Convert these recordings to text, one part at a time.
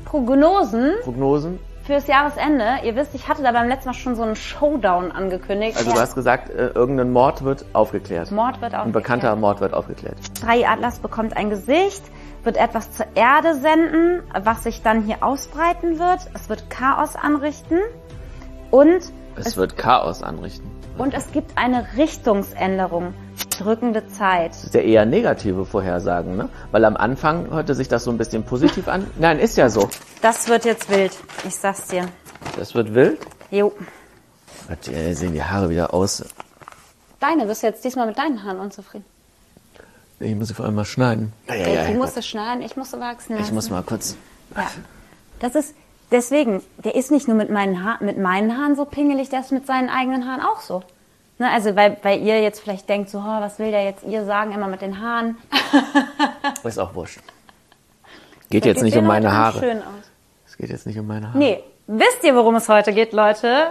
Prognosen fürs Jahresende. Ihr wisst, ich hatte da beim letzten Mal schon so einen Showdown angekündigt. Also du hast gesagt, irgendein Mord wird aufgeklärt. Mord wird aufgeklärt. Ein bekannter Mord wird aufgeklärt. 3 Atlas bekommt ein Gesicht, wird etwas zur Erde senden, was sich dann hier ausbreiten wird. Es wird Chaos anrichten und es wird Chaos anrichten. Und es gibt eine Richtungsänderung. Drückende Zeit. Das ist ja eher negative Vorhersagen, ne? Weil am Anfang hörte sich das so ein bisschen positiv an. Nein, ist ja so. Das wird jetzt wild. Ich sag's dir. Das wird wild? Jo. Sehen die Haare wieder aus. Deine, bist du jetzt diesmal mit deinen Haaren unzufrieden? Ich muss sie vor allem mal schneiden. Du musst es schneiden, ich muss es wachsen lassen. Ich muss mal kurz... Ja. Das ist... Deswegen, der ist nicht nur mit meinen Haaren so pingelig, der ist mit seinen eigenen Haaren auch so. Ne, also weil ihr jetzt vielleicht denkt, so, was will der jetzt ihr sagen, immer mit den Haaren. Ist auch wurscht. Geht jetzt nicht um meine Haare. Schön aus. Es geht jetzt nicht um meine Haare. Nee, wisst ihr, worum es heute geht, Leute?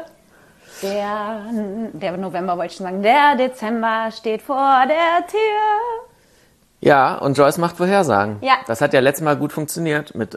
Der November wollte ich schon sagen, der Dezember steht vor der Tür. Ja, und Joyce macht Vorhersagen. Ja. Das hat ja letztes Mal gut funktioniert mit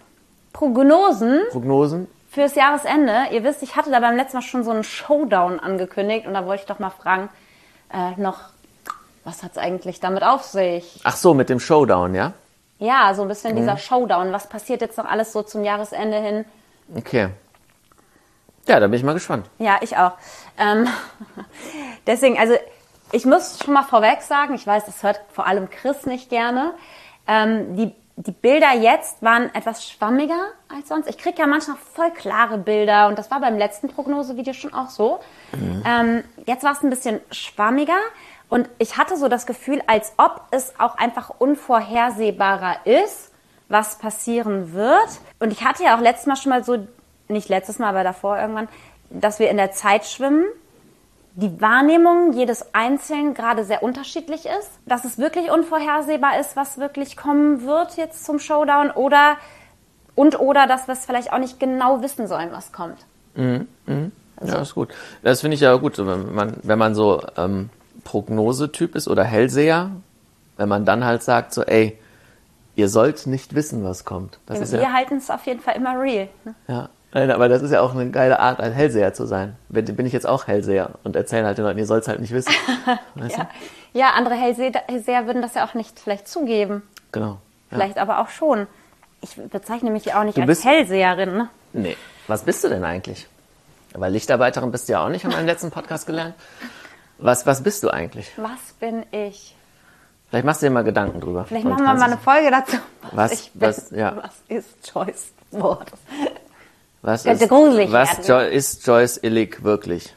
Prognosen fürs Jahresende. Ihr wisst, ich hatte da beim letzten Mal schon so einen Showdown angekündigt und da wollte ich doch mal fragen, was hat es eigentlich damit auf sich? Ach so, mit dem Showdown, ja? Ja, so ein bisschen dieser Showdown. Was passiert jetzt noch alles so zum Jahresende hin? Okay. Ja, da bin ich mal gespannt. Ja, ich auch. Deswegen, also ich muss schon mal vorweg sagen, ich weiß, das hört vor allem Chris nicht gerne, die Bilder jetzt waren etwas schwammiger als sonst. Ich kriege ja manchmal voll klare Bilder und das war beim letzten Prognosevideo schon auch so. Jetzt war es ein bisschen schwammiger und ich hatte so das Gefühl, als ob es auch einfach unvorhersehbarer ist, was passieren wird. Und ich hatte ja auch letztes Mal schon mal so, nicht letztes Mal, aber davor irgendwann, dass wir in der Zeit schwimmen. Die Wahrnehmung jedes Einzelnen gerade sehr unterschiedlich ist, dass es wirklich unvorhersehbar ist, was wirklich kommen wird jetzt zum Showdown oder dass wir es vielleicht auch nicht genau wissen sollen, was kommt. Also. Ja, ist gut. Das finde ich ja gut, wenn man so Prognosetyp ist oder Hellseher, wenn man dann halt sagt so, ey, ihr sollt nicht wissen, was kommt. Wir halten es auf jeden Fall immer real. Ne? Ja. Nein, aber das ist ja auch eine geile Art, ein Hellseher zu sein. Bin ich jetzt auch Hellseher und erzähle halt den Leuten, ihr sollt es halt nicht wissen. Weißt du? Ja, andere Hellseher würden das ja auch nicht vielleicht zugeben. Genau. Ja. Vielleicht aber auch schon. Ich bezeichne mich ja auch nicht als Hellseherin. Ne? Nee. Was bist du denn eigentlich? Weil Lichtarbeiterin bist du ja auch nicht, haben wir im letzten Podcast gelernt. Was bist du eigentlich? Was bin ich? Vielleicht machst du dir mal Gedanken drüber. Vielleicht machen wir mal eine Folge dazu. Was ist Joyce Wort? Was ist Joyce Illig wirklich?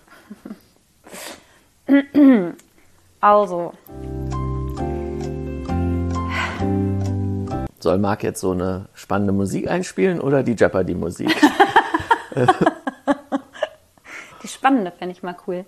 Also. Soll Marc jetzt so eine spannende Musik einspielen oder die Jeopardy-Musik? Die spannende fände ich mal cool.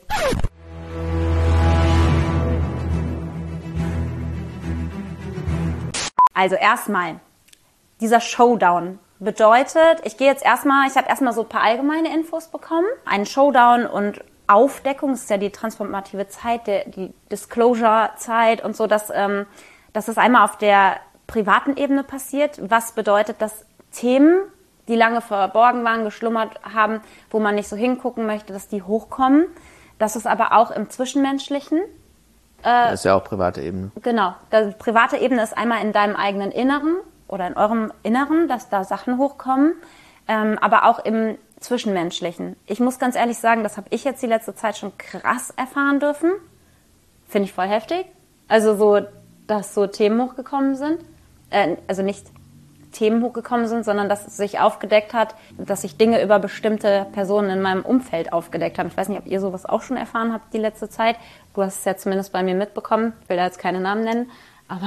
Also erstmal, dieser Showdown bedeutet, ich habe erstmal so ein paar allgemeine Infos bekommen. Ein Showdown und Aufdeckung, das ist ja die transformative Zeit, die Disclosure-Zeit und so, dass das einmal auf der privaten Ebene passiert. Was bedeutet, dass Themen, die lange verborgen waren, geschlummert haben, wo man nicht so hingucken möchte, dass die hochkommen. Das ist aber auch im Zwischenmenschlichen. Das ist ja auch private Ebene. Genau. Die private Ebene ist einmal in deinem eigenen Inneren oder in eurem Inneren, dass da Sachen hochkommen, aber auch im Zwischenmenschlichen. Ich muss ganz ehrlich sagen, das habe ich jetzt die letzte Zeit schon krass erfahren dürfen. Finde ich voll heftig. Also so, dass so Themen hochgekommen sind. Also nicht Themen hochgekommen sind, sondern dass es sich aufgedeckt hat, dass sich Dinge über bestimmte Personen in meinem Umfeld aufgedeckt haben. Ich weiß nicht, ob ihr sowas auch schon erfahren habt die letzte Zeit. Du hast es ja zumindest bei mir mitbekommen. Ich will da jetzt keine Namen nennen, aber...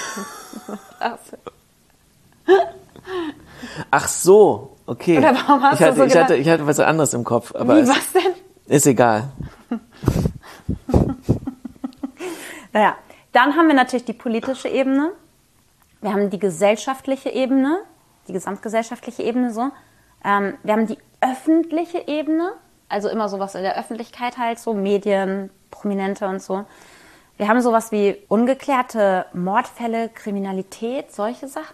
Ach so, okay. Oder warum hast du so gedacht? Ich hatte was anderes im Kopf. Aber was denn? Ist egal. Naja, dann haben wir natürlich die politische Ebene. Wir haben die gesellschaftliche Ebene, die gesamtgesellschaftliche Ebene so. Wir haben die öffentliche Ebene, also immer sowas in der Öffentlichkeit halt, so Medien, Prominente und so. Wir haben sowas wie ungeklärte Mordfälle, Kriminalität, solche Sachen.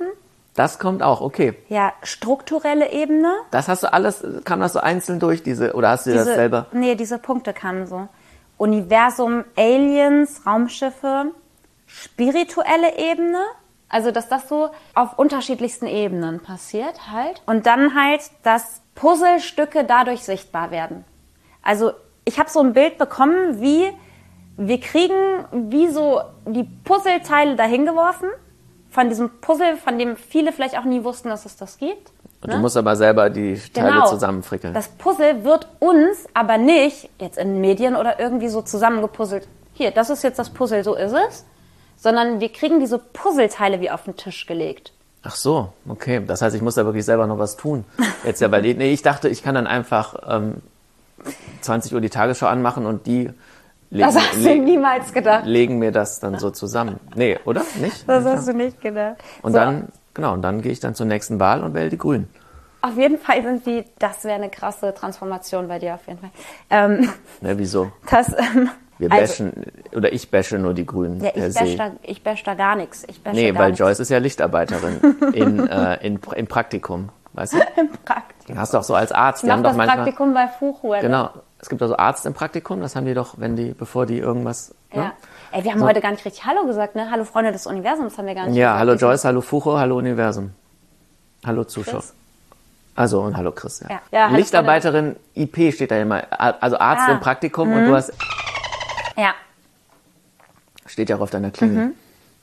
Das kommt auch, okay. Ja, strukturelle Ebene. Das hast du alles, kam das so einzeln durch, oder hast du dir das selber? Nee, diese Punkte kamen so. Universum, Aliens, Raumschiffe, spirituelle Ebene. Also, dass das so auf unterschiedlichsten Ebenen passiert halt. Und dann halt, dass Puzzlestücke dadurch sichtbar werden. Also, ich habe so ein Bild bekommen, wie wir kriegen wie so die Puzzleteile dahin geworfen. Von diesem Puzzle, von dem viele vielleicht auch nie wussten, dass es das gibt. Und du musst aber selber die Teile zusammenfrickeln. Das Puzzle wird uns aber nicht jetzt in Medien oder irgendwie so zusammengepuzzelt. Hier, das ist jetzt das Puzzle, so ist es. Sondern wir kriegen diese Puzzleteile wie auf den Tisch gelegt. Ach so, okay. Das heißt, ich muss da wirklich selber noch was tun. Jetzt ja, weil ich dachte, ich kann dann einfach 20 Uhr die Tagesschau anmachen und die das hast du niemals gedacht. Legen mir das dann so zusammen. Nee, oder? Nicht? Das hast du nicht gedacht. Und dann, und dann gehe ich dann zur nächsten Wahl und wähle die Grünen. Auf jeden Fall das wäre eine krasse Transformation bei dir auf jeden Fall. Ja, wieso? Wir bashen, oder ich bashe nur die Grünen. Ja, ich bash da gar nichts. Weil Joyce ist ja Lichtarbeiterin im Praktikum, weißt du? Im Praktikum. Hast du auch so als Arzt. Ich mache das Praktikum bei Fuchu. Genau. Es gibt also Arzt im Praktikum, das haben die doch, bevor die irgendwas... Ja. Ne? Ey, wir haben heute gar nicht richtig Hallo gesagt, ne? Hallo Freunde des Universums haben wir gar nicht gesagt. Ja, gesagt. hallo Joyce, hallo Fucho, hallo Universum. Hallo Zuschauer. Chris. Also und hallo Chris, ja. Ja, Lichtarbeiterin IP steht da immer, also Arzt im Praktikum und du hast... Ja. Steht ja auch auf deiner Klingel.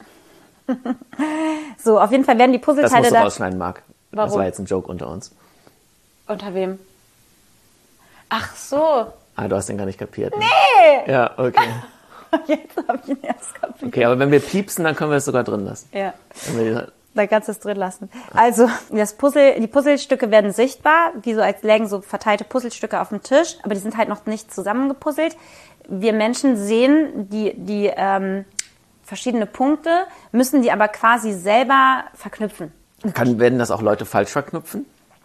So, auf jeden Fall werden die Puzzleteile das musst du rausschneiden, Marc. Warum? Das war jetzt ein Joke unter uns. Unter wem? Ach so. Ah, du hast den gar nicht kapiert. Ne? Nee! Ja, okay. Jetzt habe ich ihn erst kapiert. Okay, aber wenn wir piepsen, dann können wir es sogar drin lassen. Ja. Dann kannst du es drin lassen. Also, die Puzzlestücke werden sichtbar, wie so als lägen so verteilte Puzzlestücke auf dem Tisch, aber die sind halt noch nicht zusammengepuzzelt. Wir Menschen sehen die verschiedene Punkte, müssen die aber quasi selber verknüpfen. Werden das auch Leute falsch verknüpfen?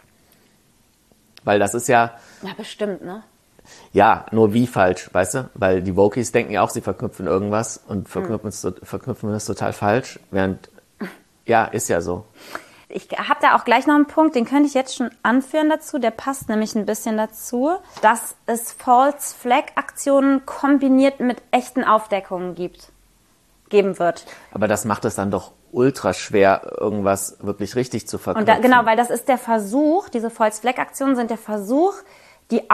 Weil das ist ja... Ja, bestimmt, ne? Ja, nur wie falsch, weißt du? Weil die Wokies denken ja auch, sie verknüpfen irgendwas und verknüpfen das total falsch, während... Ja, ist ja so. Ich habe da auch gleich noch einen Punkt, den könnte ich jetzt schon anführen dazu, der passt nämlich ein bisschen dazu, dass es False Flag Aktionen kombiniert mit echten Aufdeckungen geben wird. Aber das macht es dann doch ultra schwer, irgendwas wirklich richtig zu verknüpfen. Und genau, weil das ist der Versuch, diese False Flag Aktionen sind der Versuch, die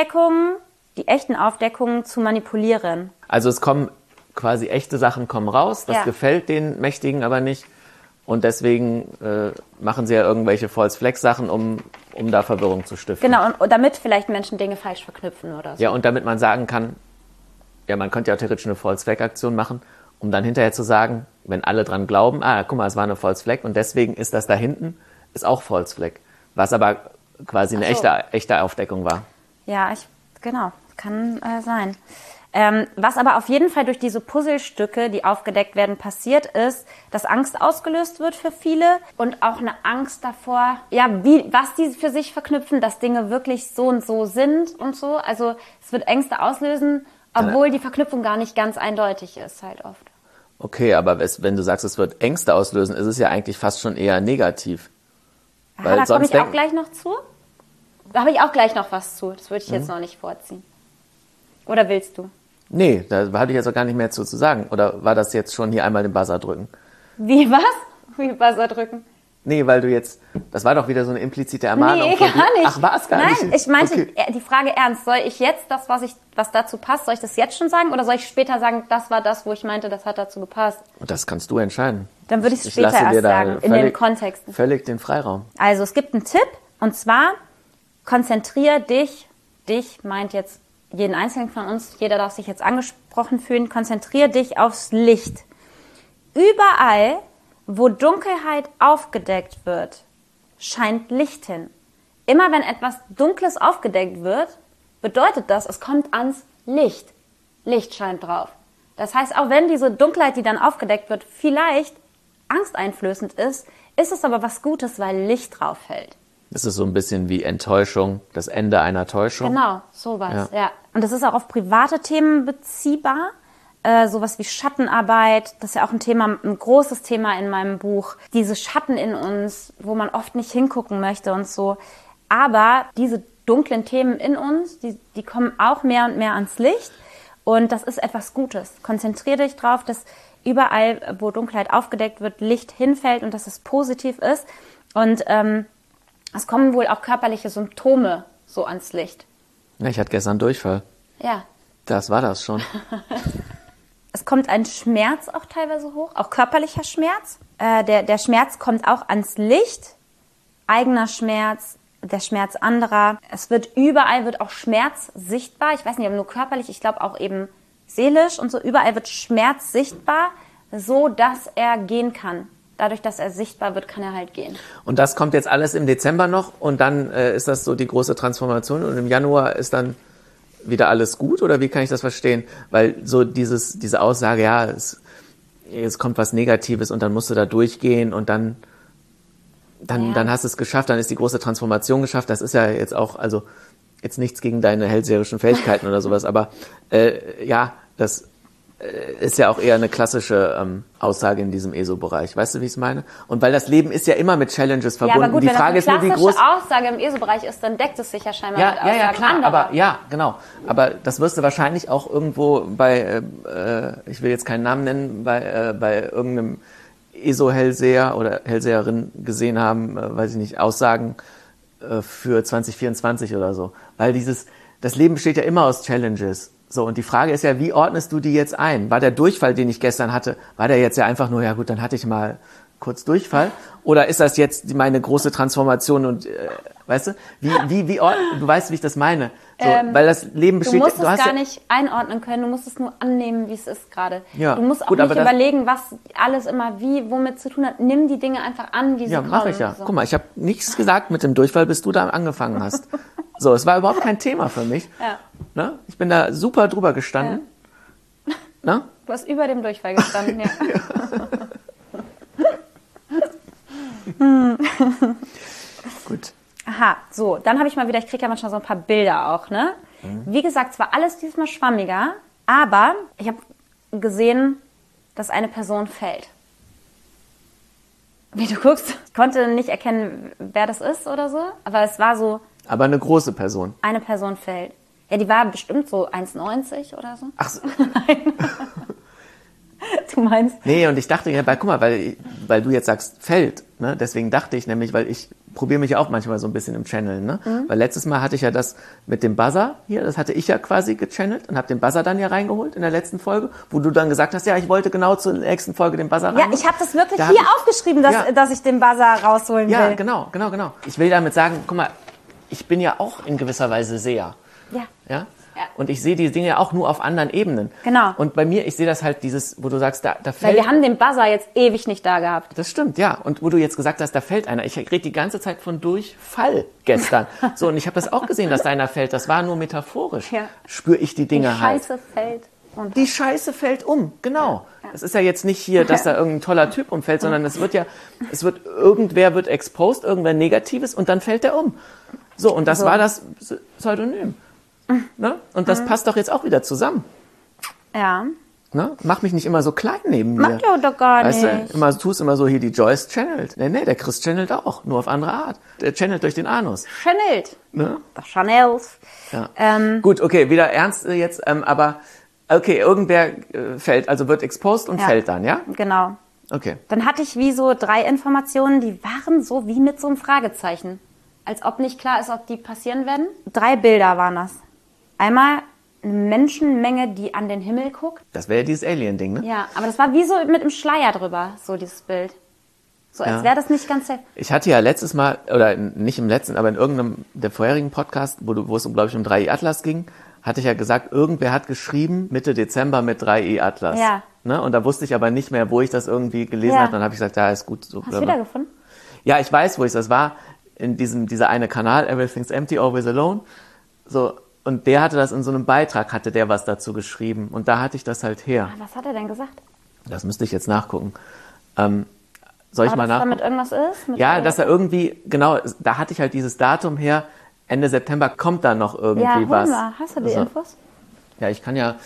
echten Aufdeckungen zu manipulieren. Also es kommen quasi echte Sachen kommen raus, das gefällt den Mächtigen aber nicht. Und deswegen machen sie ja irgendwelche False-Flag-Sachen, um da Verwirrung zu stiften. Genau, und damit vielleicht Menschen Dinge falsch verknüpfen oder so. Ja, und damit man sagen kann, ja, man könnte ja theoretisch eine False-Flag-Aktion machen, um dann hinterher zu sagen, wenn alle dran glauben, guck mal, es war eine False-Flag und deswegen ist das da hinten, ist auch False-Flag. Was aber quasi eine echte Aufdeckung war. Ja, genau, kann sein. Was aber auf jeden Fall durch diese Puzzlestücke, die aufgedeckt werden, passiert ist, dass Angst ausgelöst wird für viele und auch eine Angst davor, was die für sich verknüpfen, dass Dinge wirklich so und so sind und so. Also es wird Ängste auslösen, obwohl die Verknüpfung gar nicht ganz eindeutig ist halt oft. Okay, aber wenn du sagst, es wird Ängste auslösen, ist es ja eigentlich fast schon eher negativ. Weil da komme ich auch gleich noch zu. Da habe ich auch gleich noch was zu. Das würde ich jetzt noch nicht vorziehen. Oder willst du? Nee, da hatte ich jetzt auch gar nicht mehr zu sagen. Oder war das jetzt schon hier einmal den Buzzer drücken? Wie, was? Wie Buzzer drücken? Nee, weil du jetzt, das war doch wieder so eine implizite Ermahnung. Nee, gar nicht. Ach, war es gar nicht? Nein, ich meinte die Frage ernst. Soll ich jetzt das, was dazu passt, soll ich das jetzt schon sagen? Oder soll ich später sagen, das war das, wo ich meinte, das hat dazu gepasst? Und das kannst du entscheiden. Dann würde ich es später erst sagen, in den Kontexten. Völlig den Freiraum. Also es gibt einen Tipp, und zwar konzentriere dich meint jetzt jeden Einzelnen von uns, jeder darf sich jetzt angesprochen fühlen, konzentriere dich aufs Licht. Überall, wo Dunkelheit aufgedeckt wird, scheint Licht hin. Immer wenn etwas Dunkles aufgedeckt wird, bedeutet das, es kommt ans Licht. Licht scheint drauf. Das heißt, auch wenn diese Dunkelheit, die dann aufgedeckt wird, vielleicht angsteinflößend ist, ist es aber was Gutes, weil Licht drauf fällt. Das ist so ein bisschen wie Enttäuschung, das Ende einer Täuschung. Genau, sowas, ja. Und das ist auch auf private Themen beziehbar. sowas wie Schattenarbeit. Das ist ja auch ein großes Thema in meinem Buch. Diese Schatten in uns, wo man oft nicht hingucken möchte und so. Aber diese dunklen Themen in uns, die kommen auch mehr und mehr ans Licht. Und das ist etwas Gutes. Konzentriere dich drauf, dass überall, wo Dunkelheit aufgedeckt wird, Licht hinfällt und dass es positiv ist. Und es kommen wohl auch körperliche Symptome so ans Licht. Ja, ich hatte gestern Durchfall. Ja. Das war das schon. Es kommt ein Schmerz auch teilweise hoch, auch körperlicher Schmerz. Der Schmerz kommt auch ans Licht. Eigener Schmerz, der Schmerz anderer. Es wird überall auch Schmerz sichtbar. Ich weiß nicht, aber nur körperlich, ich glaube auch eben seelisch und so. Überall wird Schmerz sichtbar, so dass er gehen kann. Dadurch, dass er sichtbar wird, kann er halt gehen. Und das kommt jetzt alles im Dezember noch und dann ist das so die große Transformation und im Januar ist dann wieder alles gut oder wie kann ich das verstehen? Weil so diese Aussage, ja, es kommt was Negatives und dann musst du da durchgehen und dann hast du es geschafft, dann ist die große Transformation geschafft. Das ist ja jetzt auch, also jetzt nichts gegen deine hellseherischen Fähigkeiten oder sowas, aber das ist ja auch eher eine klassische Aussage in diesem ESO-Bereich. Weißt du, wie ich es meine? Und weil das Leben ist ja immer mit Challenges verbunden. Ja, aber gut, die wenn Frage das eine ist nur, wie groß Aussage im ESO-Bereich ist, dann deckt es sich ja scheinbar mit Aussagen ja, klar, anderer. aber ja, genau. Aber das wirst du wahrscheinlich auch irgendwo bei, ich will jetzt keinen Namen nennen, bei irgendeinem ESO-Hellseher oder Hellseherin gesehen haben, weiß ich nicht, Aussagen für 2024 oder so. Weil das Leben besteht ja immer aus Challenges. So, und die Frage ist ja, wie ordnest du die jetzt ein? War der Durchfall, den ich gestern hatte, war der jetzt ja einfach nur, ja gut, dann hatte ich mal kurz Durchfall? Oder ist das jetzt meine große Transformation und, weißt du, du weißt, wie ich das meine? So, weil das Leben besteht... Du musst es gar nicht einordnen können, du musst es nur annehmen, wie es ist gerade. Ja, du musst auch nicht überlegen, was alles immer womit zu tun hat. Nimm die Dinge einfach an, wie sie kommen. Ja, mache ich ja. So. Guck mal, ich habe nichts gesagt mit dem Durchfall, bis du da angefangen hast. So, es war überhaupt kein Thema für mich. Ja. Ne? Ich bin da super drüber gestanden. Ja. Ne? Du hast über dem Durchfall gestanden, ja. Gut. Aha, so, dann habe ich mal wieder, ich kriege ja manchmal so ein paar Bilder auch, ne? Wie gesagt, es war alles diesmal schwammiger, aber ich habe gesehen, dass eine Person fällt. Wie du guckst, ich konnte nicht erkennen, wer das ist oder so, aber es war so... Aber eine große Person. Eine Person fällt. Ja, die war bestimmt so 1,90 oder so. Ach so. Nein. Du meinst? Nee, und ich dachte, ja, guck mal, weil du jetzt sagst, fällt, ne? Deswegen dachte ich nämlich, weil ich probiere mich ja auch manchmal so ein bisschen im Channeln, ne? Weil letztes Mal hatte ich ja das mit dem Buzzer hier, das hatte ich ja quasi gechannelt und habe den Buzzer dann ja reingeholt in der letzten Folge, wo du dann gesagt hast, ja, ich wollte genau zur nächsten Folge den Buzzer reinholen. Ja, ich habe das wirklich hier aufgeschrieben, dass ich den Buzzer rausholen will. Ja, genau. Ich will damit sagen, guck mal, ich bin ja auch in gewisser Weise Seher. Ja? Ja. Und ich sehe die Dinge ja auch nur auf anderen Ebenen. Genau. Und bei mir, ich sehe das halt wo du sagst, da fällt... Weil wir haben den Buzzer jetzt ewig nicht da gehabt. Das stimmt, ja. Und wo du jetzt gesagt hast, da fällt einer. Ich rede die ganze Zeit von Durchfall gestern. So, und ich habe das auch gesehen, dass da einer fällt. Das war nur metaphorisch. Ja. Spüre ich die Dinge halt. Die Scheiße fällt runter. Die Scheiße fällt um, genau. Ja. Es ist ja jetzt nicht hier, dass da irgendein toller Typ umfällt, sondern irgendwer wird exposed, irgendwer Negatives und dann fällt der um. So, und das war das Pseudonym. Ne? Und das passt doch jetzt auch wieder zusammen. Ja. Ne? Mach mich nicht immer so klein neben mir. Mach du doch gar nicht. Weißt du, tu es immer so, hier die Joyce channelt. Nee, der Chris channelt auch, nur auf andere Art. Der channelt durch den Anus. Channelt. Ne? Das Chanels. Ja. Gut, okay, wieder ernst jetzt, aber okay, irgendwer fällt, also wird exposed und fällt dann, ja? Genau. Okay. Dann hatte ich wie so 3 Informationen, die waren so wie mit so einem Fragezeichen. Als ob nicht klar ist, ob die passieren werden. 3 Bilder waren das. Einmal eine Menschenmenge, die an den Himmel guckt. Das wäre ja dieses Alien-Ding, ne? Ja, aber das war wie so mit einem Schleier drüber, so dieses Bild. So, als wäre das nicht ganz safe. Ich hatte ja letztes Mal, oder nicht im letzten, aber in irgendeinem der vorherigen Podcast, wo es, glaube ich, um 3i Atlas ging, hatte ich ja gesagt, irgendwer hat geschrieben, Mitte Dezember mit 3i Atlas. Ja. Ne? Und da wusste ich aber nicht mehr, wo ich das irgendwie gelesen habe. Dann habe ich gesagt, ja, ist gut. So, hast du wiedergefunden? Ja, ich weiß, wo das war. In dieser eine Kanal, Everything's Empty, Always Alone. So, und der hatte das in so einem Beitrag, hatte der was dazu geschrieben. Und da hatte ich das halt her. Was hat er denn gesagt? Das müsste ich jetzt nachgucken. Soll ich mal nachgucken? Dass damit irgendwas ist? Ja, dass er irgendwie, genau, da hatte ich halt dieses Datum her, Ende September kommt da noch irgendwie was. Hast du die Infos? Ja, ich kann ja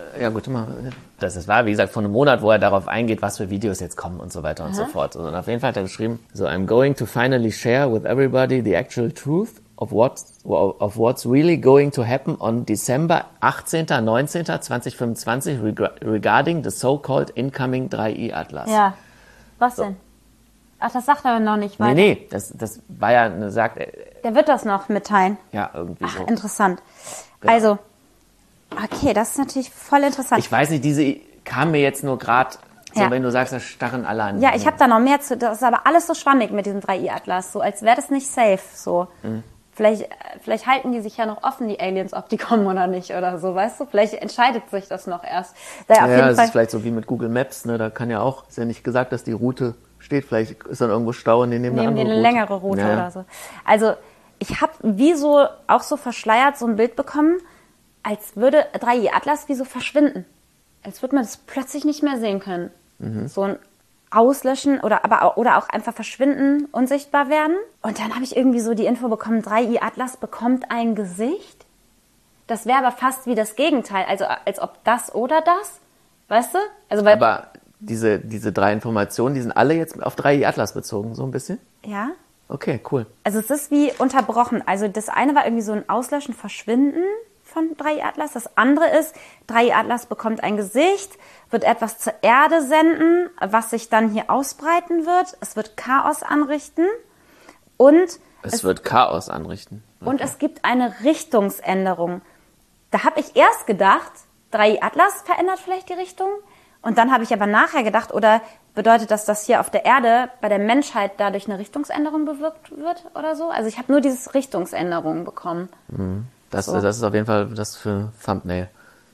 ja gut, das war, wie gesagt, vor einem Monat, wo er darauf eingeht, was für Videos jetzt kommen und so weiter und so fort. Und auf jeden Fall hat er geschrieben, so, I'm going to finally share with everybody the actual truth of what's really going to happen on December 18. 19. 2025 regarding the so-called incoming 3i Atlas. Ja. Was denn? Ach, das sagt er noch nicht weiter. Nee, das war ja, Der wird das noch mitteilen. Ja, irgendwie so. Interessant. Genau. Also, okay, das ist natürlich voll interessant. Ich weiß nicht, diese kam mir jetzt nur gerade, so wenn du sagst, da starren alle an. Ja, ich habe da noch mehr zu, das ist aber alles so schwammig mit diesem 3i-Atlas, so als wäre das nicht safe, so. Vielleicht halten die sich ja noch offen, die Aliens, ob die kommen oder nicht oder so, weißt du? Vielleicht entscheidet sich das noch erst. Das ist vielleicht so wie mit Google Maps, ne? Da kann ja auch, ist ja nicht gesagt, dass die Route steht. Vielleicht ist dann irgendwo Stau und die nehmen eine längere Route oder so. Also ich habe wie so auch so verschleiert so ein Bild bekommen, als würde 3i Atlas wie so verschwinden. Als würde man das plötzlich nicht mehr sehen können. So ein Auslöschen oder auch einfach verschwinden, unsichtbar werden. Und dann habe ich irgendwie so die Info bekommen, 3i Atlas bekommt ein Gesicht. Das wäre aber fast wie das Gegenteil. Also als ob das oder das. Weißt du? Also, aber diese 3 Informationen, die sind alle jetzt auf 3i Atlas bezogen, so ein bisschen? Ja. Okay, cool. Also es ist wie unterbrochen. Also das eine war irgendwie so ein Auslöschen, Verschwinden von 3i Atlas. Das andere ist, 3i Atlas bekommt ein Gesicht, wird etwas zur Erde senden, was sich dann hier ausbreiten wird. Es wird Chaos anrichten und es wird Chaos anrichten. Okay. Und es gibt eine Richtungsänderung. Da habe ich erst gedacht, 3i Atlas verändert vielleicht die Richtung. Und dann habe ich aber nachher gedacht, oder bedeutet das, dass hier auf der Erde bei der Menschheit dadurch eine Richtungsänderung bewirkt wird oder so? Also ich habe nur diese Richtungsänderung bekommen. Das ist auf jeden Fall das für Thumbnail.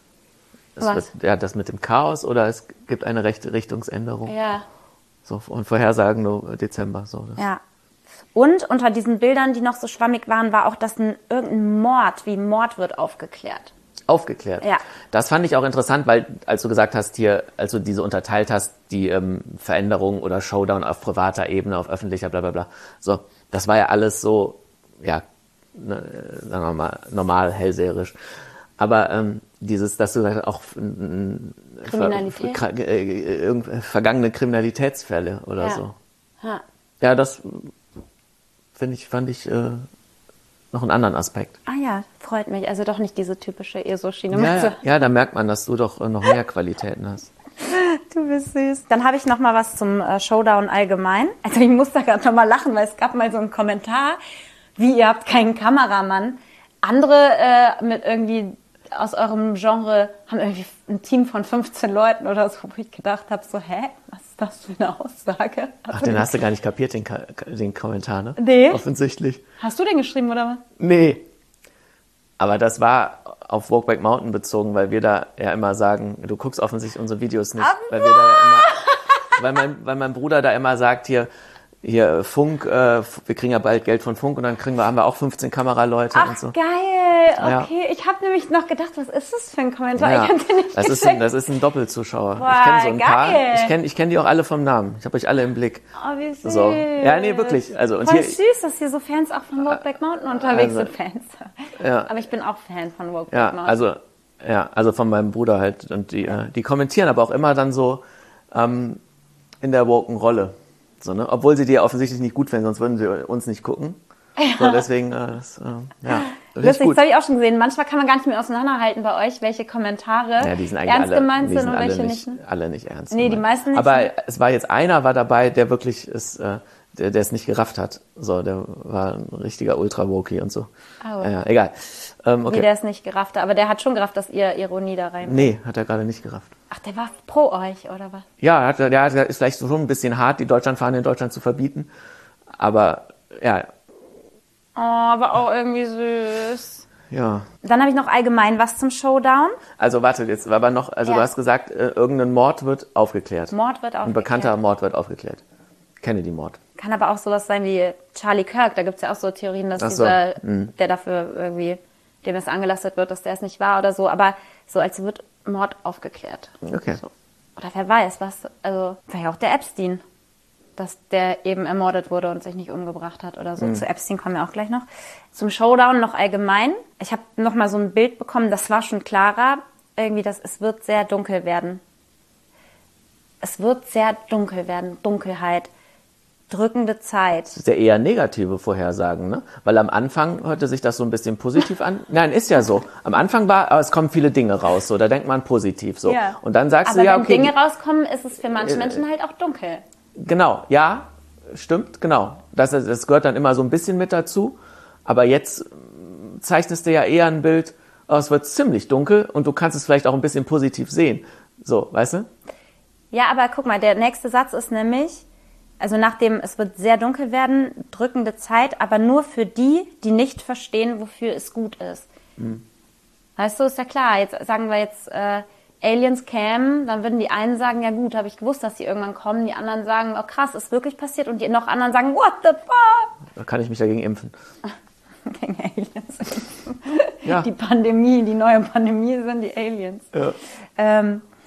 Das mit dem Chaos oder es gibt eine rechte Richtungsänderung. Ja. So, und Vorhersagen nur Dezember. So, ja. Und unter diesen Bildern, die noch so schwammig waren, war auch, dass irgendein Mord wird aufgeklärt. Aufgeklärt. Ja. Das fand ich auch interessant, weil als du gesagt hast hier, als du diese unterteilt hast, die Veränderung oder Showdown auf privater Ebene, auf öffentlicher, bla bla bla. So, das war ja alles so, ja, sagen wir mal, normal, hellseherisch. Aber dass du gesagt hast, auch vergangene Kriminalitätsfälle oder so. Ja, das fand ich noch einen anderen Aspekt. Ah ja, freut mich. Also doch nicht diese typische ESO-Schiene. Ja, da merkt man, dass du doch noch mehr Qualitäten hast. Du bist süß. Dann habe ich noch mal was zum Showdown allgemein. Also ich muss da gerade noch mal lachen, weil es gab mal so einen Kommentar, wie ihr habt keinen Kameramann. Andere mit irgendwie aus eurem Genre haben irgendwie ein Team von 15 Leuten oder so, wo ich gedacht habe, so, was ist das für eine Aussage? Ach, den hast du gar nicht kapiert, den Kommentar, ne? Nee. Offensichtlich. Hast du den geschrieben, oder was? Nee. Aber das war auf Walkback Mountain bezogen, weil wir da ja immer sagen, du guckst offensichtlich unsere Videos nicht. Weil wir da ja immer, weil mein Bruder da immer sagt, hier Funk, wir kriegen ja bald Geld von Funk und dann haben wir auch 15 Kameraleute und so. Geil, okay. Ja. Ich habe nämlich noch gedacht, was ist das für ein Kommentar? Ja, ich hab den nicht das ist ein Doppelzuschauer. Boah, ich kenne so ein geil. paar. Ich kenn die auch alle vom Namen. Ich habe euch alle im Blick. Oh, wie süß. So. Ja, nee, wirklich. Also, und voll süß, dass hier so Fans auch von Walkback Mountain unterwegs sind, Fans. Ja. Aber ich bin auch Fan von Walkback Mountain. Also von meinem Bruder halt. Und die kommentieren aber auch immer dann so in der woken Rolle. So, ne? Obwohl sie die ja offensichtlich nicht gut finden, sonst würden sie uns nicht gucken. So, deswegen, lustig, das habe ich auch schon gesehen. Manchmal kann man gar nicht mehr auseinanderhalten bei euch, welche Kommentare die sind eigentlich ernst gemeint sind und welche nicht. Alle nicht ernst gemeint. Die meisten nicht. Aber es war jetzt einer dabei, der wirklich der es nicht gerafft hat. So, der war ein richtiger Ultra-Wokie und so. Oh. Ja, egal. Okay. Wie der es nicht gerafft hat. Aber der hat schon gerafft, dass ihr Ironie da rein. Nee, hat er gerade nicht gerafft. Ach, der war pro euch, oder was? Ja, der ist vielleicht schon ein bisschen hart, die Deutschlandfahne in Deutschland zu verbieten. Aber, ja. Oh, aber auch irgendwie süß. Ja. Dann habe ich noch allgemein was zum Showdown. Also warte, jetzt war aber noch, du hast gesagt, irgendein Mord wird aufgeklärt. Ein bekannter Mord wird aufgeklärt. Kennedy-Mord. Kann aber auch sowas sein wie Charlie Kirk. Da gibt es ja auch so Theorien, dass der dafür irgendwie, dem es angelastet wird, dass der es nicht war oder so. Aber so als wird Mord aufgeklärt. Okay. So. Oder wer weiß, also vielleicht auch der Epstein, dass der eben ermordet wurde und sich nicht umgebracht hat oder so. Zu Epstein kommen wir auch gleich noch. Zum Showdown noch allgemein. Ich habe noch mal so ein Bild bekommen, das war schon klarer. irgendwie, es wird sehr dunkel werden. Es wird sehr dunkel werden. Dunkelheit. Drückende Zeit. Das ist ja eher negative Vorhersagen, ne? Weil am Anfang hörte sich das so ein bisschen positiv an. Nein, ist ja so. Am Anfang aber es kommen viele Dinge raus, so. Da denkt man positiv, so. Ja. Und dann sagst aber du ja, wenn okay. Dinge rauskommen, ist es für manche Menschen halt auch dunkel. Genau, ja, stimmt, genau. Das gehört dann immer so ein bisschen mit dazu. Aber jetzt zeichnest du ja eher ein Bild, es wird ziemlich dunkel und du kannst es vielleicht auch ein bisschen positiv sehen. So, weißt du? Ja, aber guck mal, der nächste Satz ist nämlich, also nachdem es wird sehr dunkel werden, drückende Zeit, aber nur für die, die nicht verstehen, wofür es gut ist. Weißt du, ist ja klar, jetzt sagen wir jetzt, Aliens kämen, dann würden die einen sagen, ja gut, habe ich gewusst, dass sie irgendwann kommen. Die anderen sagen, oh krass, ist wirklich passiert. Und die noch anderen sagen, what the fuck? Da kann ich mich dagegen impfen. Gegen Aliens. Ja. Die Pandemie, die neue Pandemie sind die Aliens. Ja.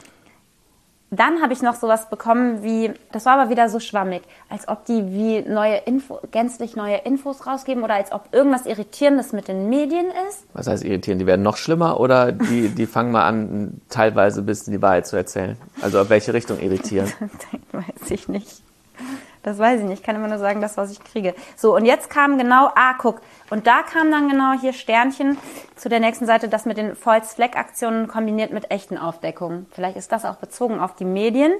Dann habe ich noch sowas bekommen wie, das war aber wieder so schwammig, als ob die wie gänzlich neue Infos rausgeben oder als ob irgendwas Irritierendes mit den Medien ist. Was heißt irritieren? Die werden noch schlimmer oder die fangen mal an, teilweise ein bisschen die Wahrheit zu erzählen? Also auf welche Richtung irritieren? Das weiß ich nicht. Das weiß ich nicht. Ich kann immer nur sagen, das, was ich kriege. So, und jetzt kam genau, guck. Und da kam dann genau hier Sternchen zu der nächsten Seite, das mit den False-Flag-Aktionen kombiniert mit echten Aufdeckungen. Vielleicht ist das auch bezogen auf die Medien.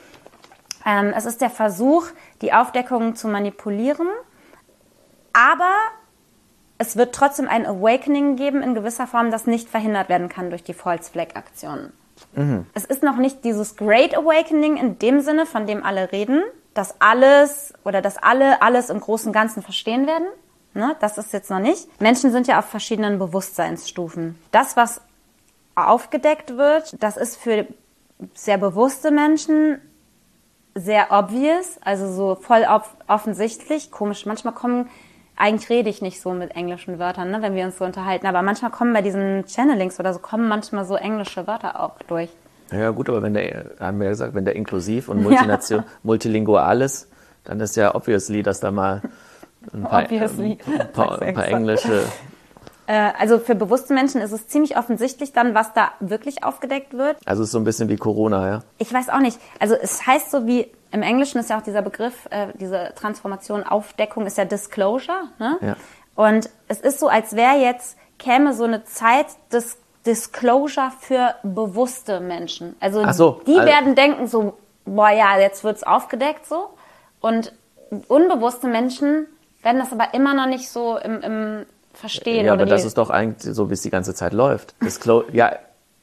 Es ist der Versuch, die Aufdeckungen zu manipulieren. Aber es wird trotzdem ein Awakening geben in gewisser Form, das nicht verhindert werden kann durch die False-Flag-Aktionen. Es ist noch nicht dieses Great Awakening in dem Sinne, von dem alle reden, dass alle alles im Großen und Ganzen verstehen werden. Ne? Das ist jetzt noch nicht. Menschen sind ja auf verschiedenen Bewusstseinsstufen. Das, was aufgedeckt wird, das ist für sehr bewusste Menschen sehr obvious, also so voll offensichtlich. Komisch, manchmal eigentlich rede ich nicht so mit englischen Wörtern, ne, wenn wir uns so unterhalten, aber manchmal kommen bei diesen Channelings oder so, manchmal so englische Wörter auch durch. Ja gut, aber wenn der inklusiv und multilingual ist, dann ist ja obviously, dass da mal ein paar englische... Also für bewusste Menschen ist es ziemlich offensichtlich dann, was da wirklich aufgedeckt wird. Also es ist so ein bisschen wie Corona, ja? Ich weiß auch nicht. Also es heißt so wie, im Englischen ist ja auch dieser Begriff, diese Transformation, Aufdeckung ist ja Disclosure. Ne? Ja. Und es ist so, als käme so eine Zeit des Disclosure für bewusste Menschen. Also werden denken so, boah ja, jetzt wird's aufgedeckt so. Und unbewusste Menschen werden das aber immer noch nicht so im verstehen. Ja, aber das ist doch eigentlich so, wie es die ganze Zeit läuft. Ja.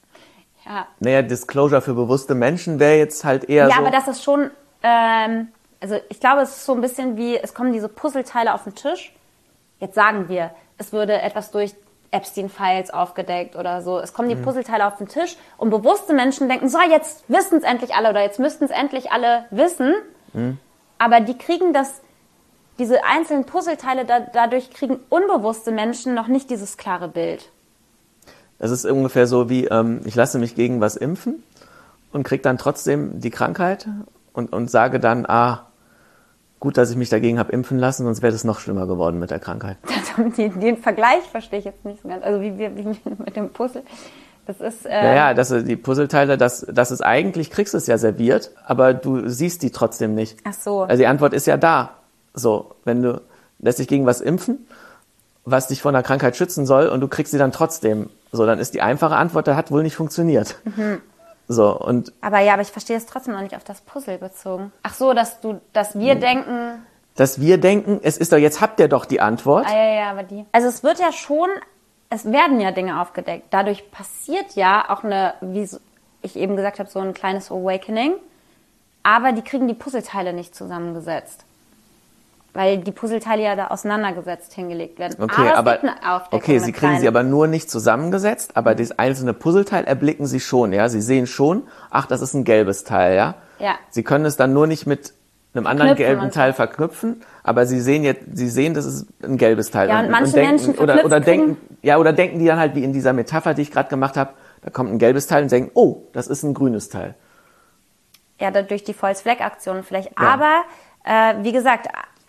Naja, Disclosure für bewusste Menschen wäre jetzt halt eher so... Ja, aber das ist schon... also ich glaube, es ist so ein bisschen wie, es kommen diese Puzzleteile auf den Tisch. Jetzt sagen wir, es würde etwas durch Epstein-Files aufgedeckt oder so. Es kommen die Puzzleteile auf den Tisch und bewusste Menschen denken, so, jetzt wissen es endlich alle oder jetzt müssten es endlich alle wissen. Aber die kriegen diese einzelnen Puzzleteile, dadurch kriegen unbewusste Menschen noch nicht dieses klare Bild. Das ist ungefähr so wie, ich lasse mich gegen was impfen und kriege dann trotzdem die Krankheit und sage dann, gut, dass ich mich dagegen habe impfen lassen, sonst wäre es noch schlimmer geworden mit der Krankheit. Den Vergleich verstehe ich jetzt nicht so ganz. Also wie mit dem Puzzle. Das ist... die Puzzleteile, das ist eigentlich, kriegst du es ja serviert, aber du siehst die trotzdem nicht. Ach so. Also die Antwort ist ja da. So, wenn du lässt dich gegen was impfen, was dich vor einer Krankheit schützen soll und du kriegst sie dann trotzdem. So, dann ist die einfache Antwort, das hat wohl nicht funktioniert. So, und aber ich verstehe es trotzdem noch nicht auf das Puzzle bezogen. Ach so, dass wir denken... Dass wir denken, es ist doch, jetzt habt ihr doch die Antwort. Ja, aber die... Also es wird ja schon, es werden ja Dinge aufgedeckt. Dadurch passiert ja auch wie ich eben gesagt habe, so ein kleines Awakening. Aber die kriegen die Puzzleteile nicht zusammengesetzt. Weil die Puzzleteile ja da auseinandergesetzt hingelegt werden. Okay, sie kriegen sie aber nur nicht zusammengesetzt, aber das einzelne Puzzleteil erblicken sie schon, ja. Sie sehen schon, das ist ein gelbes Teil, ja. Ja. Sie können es dann nur nicht mit einem anderen gelben Teil verknüpfen, aber sie sehen, das ist ein gelbes Teil. Ja, und manche Menschen denken die dann halt wie in dieser Metapher, die ich gerade gemacht habe, da kommt ein gelbes Teil und denken, das ist ein grünes Teil. Ja, durch die False-Flag-Aktion vielleicht. Ja. Aber, wie gesagt,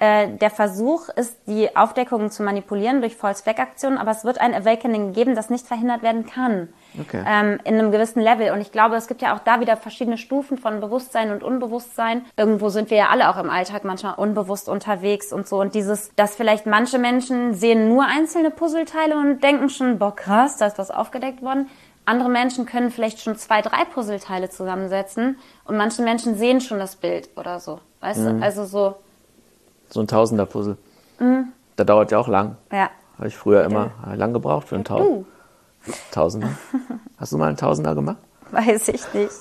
der Versuch ist, die Aufdeckungen zu manipulieren durch False-Flag-Aktionen, aber es wird ein Awakening geben, das nicht verhindert werden kann. Okay. In einem gewissen Level. Und ich glaube, es gibt ja auch da wieder verschiedene Stufen von Bewusstsein und Unbewusstsein. Irgendwo sind wir ja alle auch im Alltag manchmal unbewusst unterwegs und so. Und dass vielleicht manche Menschen sehen nur einzelne Puzzleteile und denken schon, boah krass, da ist was aufgedeckt worden. Andere Menschen können vielleicht schon 2, 3 Puzzleteile zusammensetzen und manche Menschen sehen schon das Bild oder so. Weißt du? Also so ein Tausender-Puzzle. Da dauert ja auch lang. Ja. Habe ich früher immer lang gebraucht für einen Tausender. Hast du mal einen Tausender gemacht? Weiß ich nicht.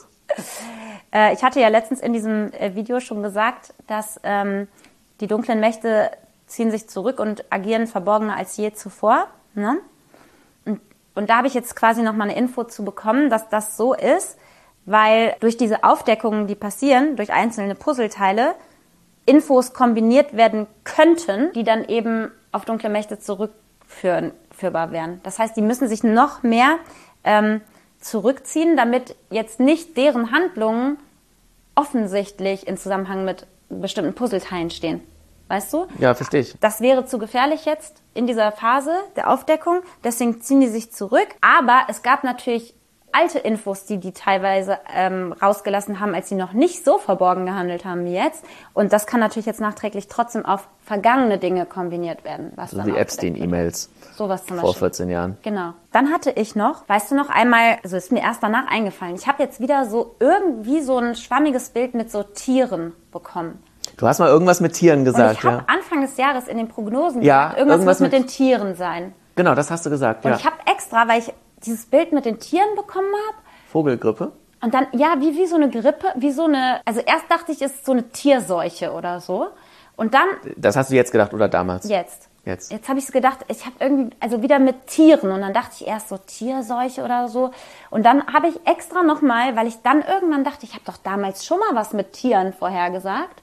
Ich hatte ja letztens in diesem Video schon gesagt, dass die dunklen Mächte ziehen sich zurück und agieren verborgener als je zuvor. Ne? Und da habe ich jetzt quasi nochmal eine Info zu bekommen, dass das so ist, weil durch diese Aufdeckungen, die passieren, durch einzelne Puzzleteile, Infos kombiniert werden könnten, die dann eben auf dunkle Mächte zurückführbar wären. Das heißt, die müssen sich noch mehr zurückziehen, damit jetzt nicht deren Handlungen offensichtlich in Zusammenhang mit bestimmten Puzzleteilen stehen. Weißt du? Ja, verstehe ich. Das wäre zu gefährlich jetzt in dieser Phase der Aufdeckung. Deswegen ziehen die sich zurück. Aber es gab natürlich alte Infos, die teilweise rausgelassen haben, als sie noch nicht so verborgen gehandelt haben wie jetzt. Und das kann natürlich jetzt nachträglich trotzdem auf vergangene Dinge kombiniert werden. Was also die Epstein-E-Mails. Sowas zum Beispiel. Vor 14 Jahren. Genau. Dann hatte ich noch, weißt du noch, einmal, also ist mir erst danach eingefallen, ich habe jetzt wieder so irgendwie so ein schwammiges Bild mit so Tieren bekommen. Du hast mal irgendwas mit Tieren gesagt, ich habe Anfang des Jahres in den Prognosen gesagt, irgendwas muss mit den Tieren sein. Genau, das hast du gesagt, Und ich habe extra, weil ich dieses Bild mit den Tieren bekommen habe. Vogelgrippe? Und dann, ja, wie so eine Grippe, also erst dachte ich, es ist so eine Tierseuche oder so. Und dann... Das hast du jetzt gedacht oder damals? Jetzt habe ich es gedacht, ich habe irgendwie, also wieder mit Tieren. Und dann dachte ich erst so Tierseuche oder so. Und dann habe ich extra nochmal, weil ich dann irgendwann dachte, ich habe doch damals schon mal was mit Tieren vorhergesagt.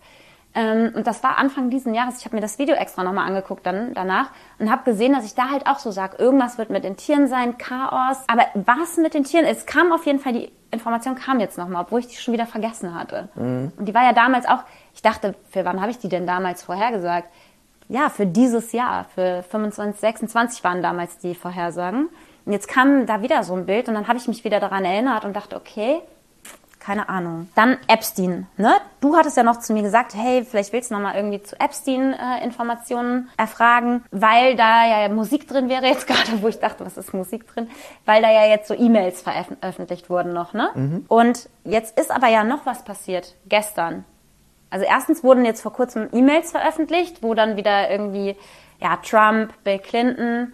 Und das war Anfang diesen Jahres. Ich habe mir das Video extra nochmal angeguckt dann danach und habe gesehen, dass ich da halt auch so sage, irgendwas wird mit den Tieren sein, Chaos. Aber was mit den Tieren? Es kam auf jeden Fall, die Information kam jetzt nochmal, obwohl ich die schon wieder vergessen hatte. Und die war ja damals auch, ich dachte, für wann habe ich die denn damals vorhergesagt? Ja, für dieses Jahr, für 25, 26 waren damals die Vorhersagen. Und jetzt kam da wieder so ein Bild und dann habe ich mich wieder daran erinnert und dachte, okay, keine Ahnung. Dann Epstein, ne? Du hattest ja noch zu mir gesagt, hey, vielleicht willst du noch mal irgendwie zu Epstein Informationen erfragen, weil da ja Musik drin wäre jetzt gerade, wo ich dachte, was ist Musik drin? Weil da ja jetzt so E-Mails veröffentlicht wurden noch, ne? Und jetzt ist aber ja noch was passiert, gestern. Also erstens wurden jetzt vor kurzem E-Mails veröffentlicht, wo dann wieder irgendwie, ja, Trump, Bill Clinton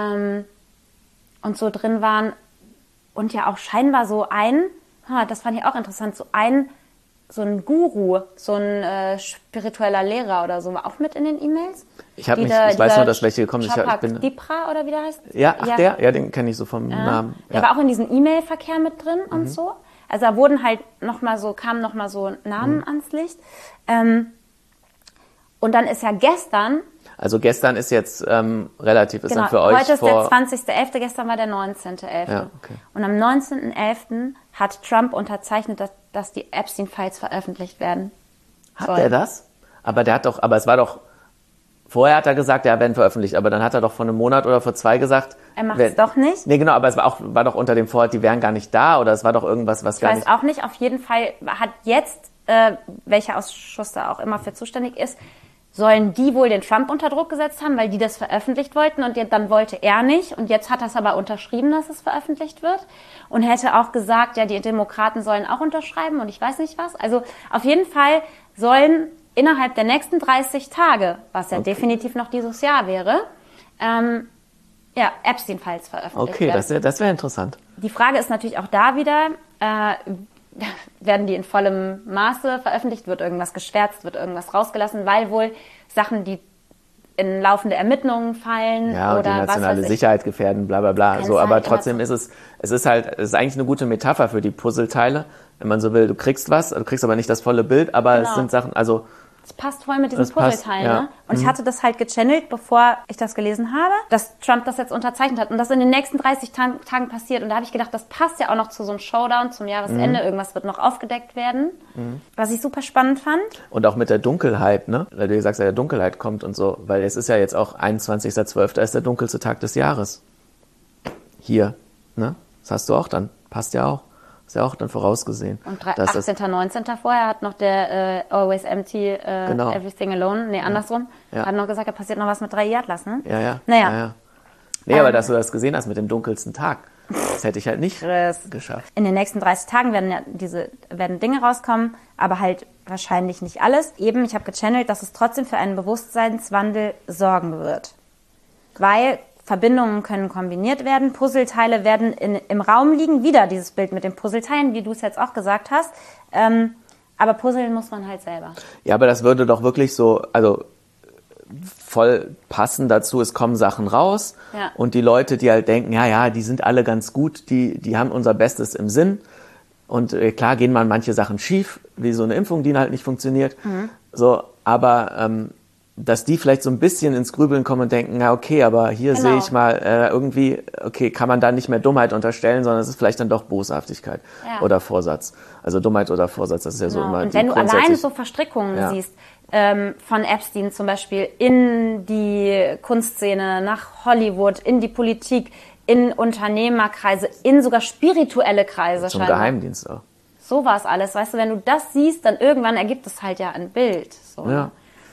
und so drin waren und ja auch scheinbar so das fand ich auch interessant, so ein Guru, so ein spiritueller Lehrer oder so, war auch mit in den E-Mails. Ich weiß nur, dass welche gekommen sind. Dipra oder wie der heißt? Ja, den kenne ich so vom Namen. Der war auch in diesem E-Mail-Verkehr mit drin und so. Also da wurden halt kamen nochmal so Namen ans Licht. Und dann ist ja gestern... Also gestern ist jetzt relativ, ist dann für euch heute ist der 20.11., gestern war der 19.11. Ja, okay. Und am 19.11. hat Trump unterzeichnet, dass die Epstein-Files veröffentlicht werden. Hat er das? Aber es war doch, vorher hat er gesagt, ja, werden veröffentlicht, aber dann hat er doch vor einem Monat oder vor 2 gesagt. Er macht es doch nicht? Nee, genau, aber es war doch unter dem Vorhat, die wären gar nicht da oder es war doch irgendwas, was gar nicht... Ich weiß auch nicht, auf jeden Fall hat jetzt, welcher Ausschuss da auch immer für zuständig ist, sollen die wohl den Trump unter Druck gesetzt haben, weil die das veröffentlicht wollten und dann wollte er nicht. Und jetzt hat er es aber unterschrieben, dass es veröffentlicht wird. Und hätte auch gesagt, ja, die Demokraten sollen auch unterschreiben und ich weiß nicht was. Also auf jeden Fall sollen innerhalb der nächsten 30 Tage, was ja definitiv noch dieses Jahr wäre, Epstein-Files veröffentlicht werden. Okay, das wäre interessant. Die Frage ist natürlich auch da wieder, werden die in vollem Maße veröffentlicht, wird irgendwas geschwärzt, wird irgendwas rausgelassen, weil wohl Sachen, die in laufende Ermittlungen fallen oder die nationale Sicherheit gefährden, bla bla bla. So, aber trotzdem ist es ist eigentlich eine gute Metapher für die Puzzleteile, wenn man so will. Du kriegst was, du kriegst aber nicht das volle Bild, aber es sind Sachen, also Das passt voll mit diesem Puzzleteil, ja. ne? Und ich hatte das halt gechannelt, bevor ich das gelesen habe, dass Trump das jetzt unterzeichnet hat und das in den nächsten 30 Tagen passiert. Und da habe ich gedacht, das passt ja auch noch zu so einem Showdown zum Jahresende. Irgendwas wird noch aufgedeckt werden, was ich super spannend fand. Und auch mit der Dunkelheit, ne? Weil du gesagt hast, der Dunkelheit kommt und so. Weil es ist ja jetzt auch 21.12. ist der dunkelste Tag des Jahres. Hier, ne? Das hast du auch dann. Passt ja auch. Ist ja auch dann vorausgesehen. Und 18., 19. vorher hat noch der Always Empty genau. Everything Alone, nee, andersrum, hat noch gesagt, da passiert noch was mit 3 Yardlers, ne? Ja. Naja. Ja. Nee, aber dass du das gesehen hast mit dem dunkelsten Tag, das hätte ich halt nicht geschafft. In den nächsten 30 Tagen werden Dinge rauskommen, aber halt wahrscheinlich nicht alles. Eben, ich habe gechannelt, dass es trotzdem für einen Bewusstseinswandel sorgen wird. Weil Verbindungen können kombiniert werden, Puzzleteile werden im Raum liegen, wieder dieses Bild mit den Puzzleteilen, wie du es jetzt auch gesagt hast, aber puzzeln muss man halt selber. Ja, aber das würde doch wirklich so, also voll passen dazu, es kommen Sachen raus und die Leute, die halt denken, ja, die sind alle ganz gut, die haben unser Bestes im Sinn und klar gehen mal manche Sachen schief, wie so eine Impfung, die halt nicht funktioniert, so, aber dass die vielleicht so ein bisschen ins Grübeln kommen und denken, ja okay, aber hier sehe ich mal irgendwie, okay, kann man da nicht mehr Dummheit unterstellen, sondern es ist vielleicht dann doch Boshaftigkeit oder Vorsatz. Also Dummheit oder Vorsatz, das ist ja so immer und wenn du alleine so Verstrickungen siehst, von Epstein zum Beispiel in die Kunstszene, nach Hollywood, in die Politik, in Unternehmerkreise, in sogar spirituelle Kreise. Zum Geheimdienst auch. So war es alles, weißt du, wenn du das siehst, dann irgendwann ergibt es halt ja ein Bild. So. Ja.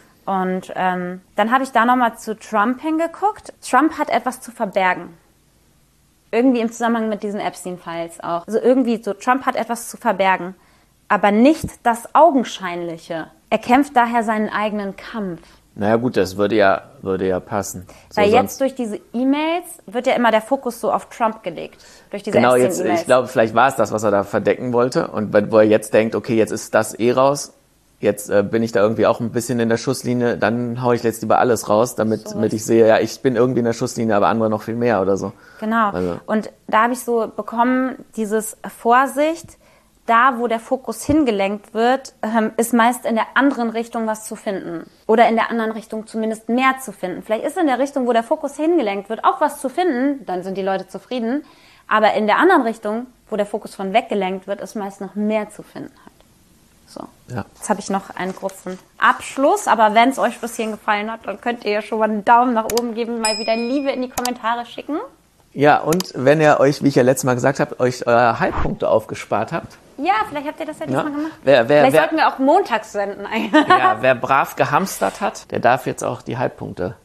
Und dann habe ich da nochmal zu Trump hingeguckt. Trump hat etwas zu verbergen. Irgendwie im Zusammenhang mit diesen Epstein-Files auch. Also irgendwie so, Trump hat etwas zu verbergen. Aber nicht das Augenscheinliche. Er kämpft daher seinen eigenen Kampf. Naja gut, das würde ja passen. So, weil jetzt durch diese E-Mails wird ja immer der Fokus so auf Trump gelegt. Durch diese genau, jetzt, E-Mails. ich glaube, vielleicht war es das, was er da verdecken wollte. Und wo er jetzt denkt, okay, jetzt ist das raus. Jetzt bin ich da irgendwie auch ein bisschen in der Schusslinie, dann haue ich jetzt lieber alles raus, damit ich sehe, ja, ich bin irgendwie in der Schusslinie, aber andere noch viel mehr oder so. Genau. Also. Und da habe ich so bekommen, dieses Vorsicht, da wo der Fokus hingelenkt wird, ist meist in der anderen Richtung was zu finden. Oder in der anderen Richtung zumindest mehr zu finden. Vielleicht ist in der Richtung, wo der Fokus hingelenkt wird, auch was zu finden, dann sind die Leute zufrieden. Aber in der anderen Richtung, wo der Fokus von weggelenkt wird, ist meist noch mehr zu finden. So. Ja. Jetzt habe ich noch einen kurzen Abschluss, aber wenn es euch bis hierhin gefallen hat, dann könnt ihr ja schon mal einen Daumen nach oben geben, mal wieder Liebe in die Kommentare schicken. Ja, und wenn ihr euch, wie ich ja letztes Mal gesagt habe, euch eure Halbpunkte aufgespart habt. Ja, vielleicht habt ihr das ja diesmal gemacht. Vielleicht sollten wir auch montags senden. Ja, wer brav gehamstert hat, der darf jetzt auch die Halbpunkte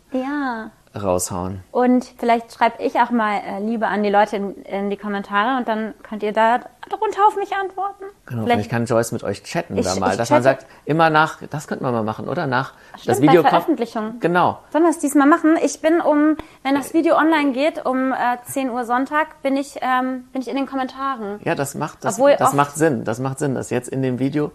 raushauen. Und vielleicht schreibe ich auch mal Liebe an die Leute in die Kommentare und dann könnt ihr da drunter auf mich antworten. Genau, vielleicht kann Joyce mit euch chatten da mal, dass man sagt, immer nach, das könnten wir mal machen, oder? Das Video bei Veröffentlichung. Genau. Sollen wir es diesmal machen? Ich bin wenn das Video online geht, um 10 Uhr Sonntag, bin ich in den Kommentaren. Ja, das macht Sinn. Das macht Sinn, das jetzt in dem Video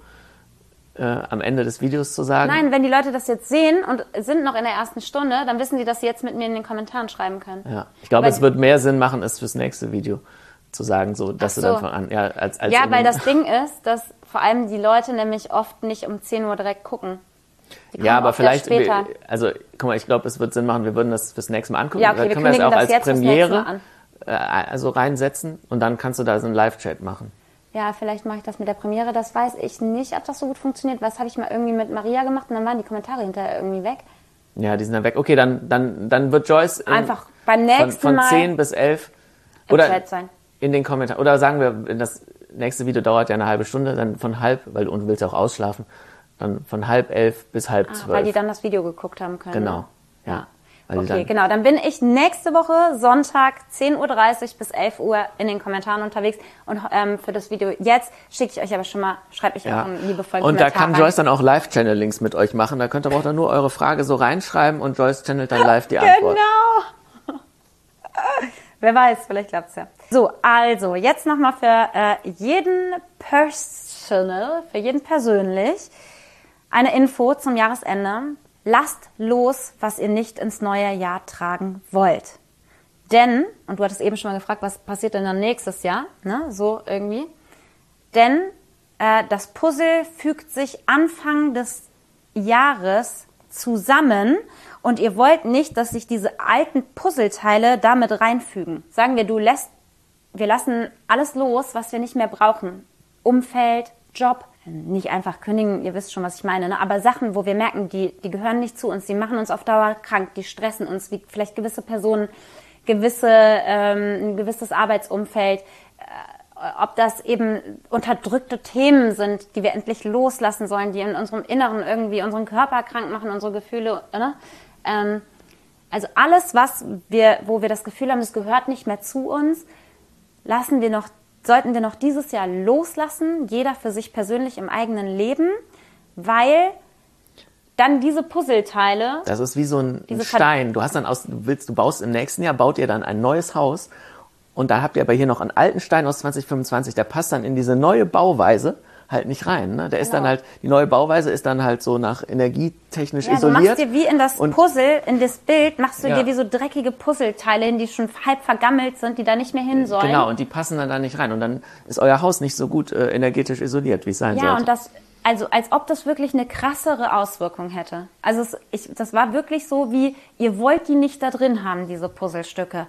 am Ende des Videos zu sagen. Nein, wenn die Leute das jetzt sehen und sind noch in der ersten Stunde, dann wissen die, dass sie jetzt mit mir in den Kommentaren schreiben können. Ja, ich glaube, es wird mehr Sinn machen, es fürs nächste Video zu sagen, so, dass du dann von an, als weil das Ding ist, dass vor allem die Leute nämlich oft nicht um 10 Uhr direkt gucken. Ja, aber vielleicht, also, guck mal, ich glaube, es wird Sinn machen, wir würden das fürs nächste Mal angucken. Ja, okay, wir können das auch als Premiere also reinsetzen und dann kannst du da so einen Live-Chat machen. Ja, vielleicht mache ich das mit der Premiere. Das weiß ich nicht, ob das so gut funktioniert. Was habe ich mal irgendwie mit Maria gemacht und dann waren die Kommentare hinterher irgendwie weg. Ja, die sind dann weg. Okay, dann wird Joyce einfach beim nächsten Mal von 10 bis 11 oder Chat sein. In den Kommentaren. Oder sagen wir, das nächste Video dauert ja eine halbe Stunde, dann von und du willst ja auch ausschlafen, dann von 10:30 bis 11:30. Weil die dann das Video geguckt haben können. Genau, ja. Okay, genau. Dann bin ich nächste Woche Sonntag 10:30 Uhr bis 11 Uhr in den Kommentaren unterwegs. Und für das Video jetzt schicke ich euch aber schon mal, schreibe ich auch einen liebevollen Kommentar. Und da kann Joyce dann auch Live-Channelings mit euch machen. Da könnt ihr auch dann nur eure Frage so reinschreiben und Joyce channelt dann live die Antwort. Genau. Wer weiß, vielleicht klappt's ja. So, also jetzt nochmal für jeden für jeden persönlich eine Info zum Jahresende. Lasst los, was ihr nicht ins neue Jahr tragen wollt. Denn, und du hattest eben schon mal gefragt, was passiert denn dann nächstes Jahr, ne? So irgendwie. Denn das Puzzle fügt sich Anfang des Jahres zusammen und ihr wollt nicht, dass sich diese alten Puzzleteile damit reinfügen. Sagen wir, wir lassen alles los, was wir nicht mehr brauchen. Umfeld, Job, nicht einfach kündigen, ihr wisst schon, was ich meine, ne? Aber Sachen, wo wir merken, die gehören nicht zu uns, die machen uns auf Dauer krank, die stressen uns, wie vielleicht gewisse Personen, ein gewisses Arbeitsumfeld, ob das eben unterdrückte Themen sind, die wir endlich loslassen sollen, die in unserem Inneren irgendwie unseren Körper krank machen, unsere Gefühle, ne? Also alles, wo wir das Gefühl haben, das gehört nicht mehr zu uns, sollten wir noch dieses Jahr loslassen, jeder für sich persönlich im eigenen Leben, weil dann diese Puzzleteile... Das ist wie so ein Stein. Du baust im nächsten Jahr, baut ihr dann ein neues Haus und da habt ihr aber hier noch einen alten Stein aus 2025, der passt dann in diese neue Bauweise halt nicht rein. Ne? Der ist dann halt, die neue Bauweise ist dann halt so nach energietechnisch isoliert. Du machst dir wie in das Puzzle, in das Bild, machst du dir wie so dreckige Puzzleteile hin, die schon halb vergammelt sind, die da nicht mehr hin sollen. Genau, und die passen dann da nicht rein. Und dann ist euer Haus nicht so gut energetisch isoliert, wie es sein sollte. Ja, und also als ob das wirklich eine krassere Auswirkung hätte. Also das war wirklich so, wie, ihr wollt die nicht da drin haben, diese Puzzlestücke.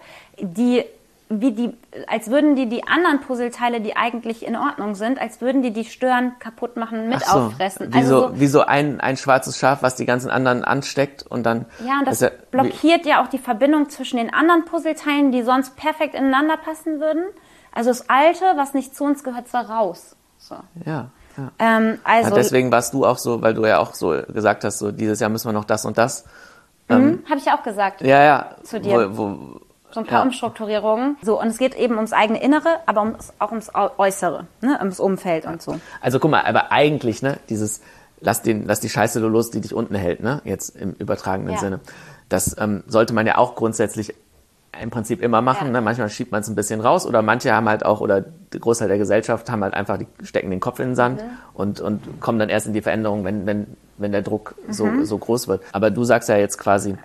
Als würden die anderen Puzzleteile, die eigentlich in Ordnung sind, als würden die stören, kaputt machen, auffressen. Wie so ein schwarzes Schaf, was die ganzen anderen ansteckt und dann... Ja, und das blockiert ja auch die Verbindung zwischen den anderen Puzzleteilen, die sonst perfekt ineinander passen würden. Also das Alte, was nicht zu uns gehört, soll raus. So. Ja. Deswegen warst du auch so, weil du ja auch so gesagt hast, so dieses Jahr müssen wir noch das und das. Habe ich ja auch gesagt. Ja. Zu dir. So ein paar Umstrukturierungen. So, und es geht eben ums eigene Innere, aber auch ums Äußere, ne? Ums Umfeld und so. Also guck mal, aber eigentlich, ne, dieses, lass die Scheiße los, die dich unten hält, ne, jetzt im übertragenen Sinne. Das sollte man ja auch grundsätzlich im Prinzip immer machen. Ne? Manchmal schiebt man es ein bisschen raus oder manche haben halt auch, oder der Großteil der Gesellschaft haben halt einfach, die stecken den Kopf in den Sand und kommen dann erst in die Veränderung, wenn der Druck so groß wird. Aber du sagst ja jetzt quasi,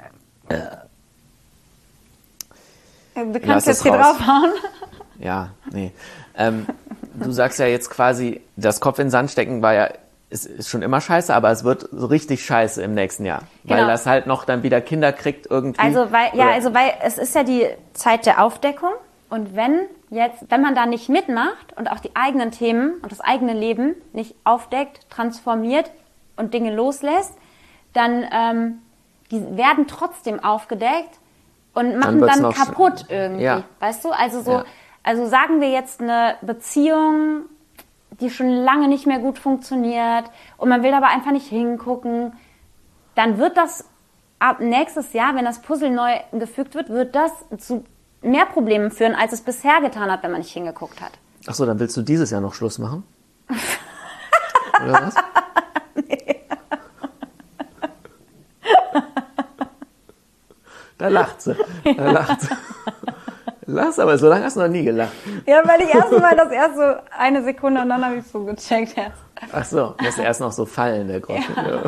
du kannst jetzt hier draufhauen. Ja, nee. Du sagst ja jetzt quasi, das Kopf in den Sand stecken ist schon immer scheiße, aber es wird so richtig scheiße im nächsten Jahr. Genau. Weil das halt noch dann wieder Kinder kriegt irgendwie. Weil es ist ja die Zeit der Aufdeckung. Und wenn man da nicht mitmacht und auch die eigenen Themen und das eigene Leben nicht aufdeckt, transformiert und Dinge loslässt, dann die werden trotzdem aufgedeckt und machen dann kaputt irgendwie. Ja. Weißt du? Also sagen wir jetzt eine Beziehung, die schon lange nicht mehr gut funktioniert und man will aber einfach nicht hingucken, dann wird das ab nächstes Jahr, wenn das Puzzle neu gefügt wird das zu mehr Problemen führen, als es bisher getan hat, wenn man nicht hingeguckt hat. Ach so, dann willst du dieses Jahr noch Schluss machen? Oder was? Nee. Da lacht sie. Lachst, aber so lange hast du noch nie gelacht. Ja, weil ich das erst so eine Sekunde und dann habe ich so gecheckt erst. Ach so, musst du erst noch so fallen, der Groschen. Ja.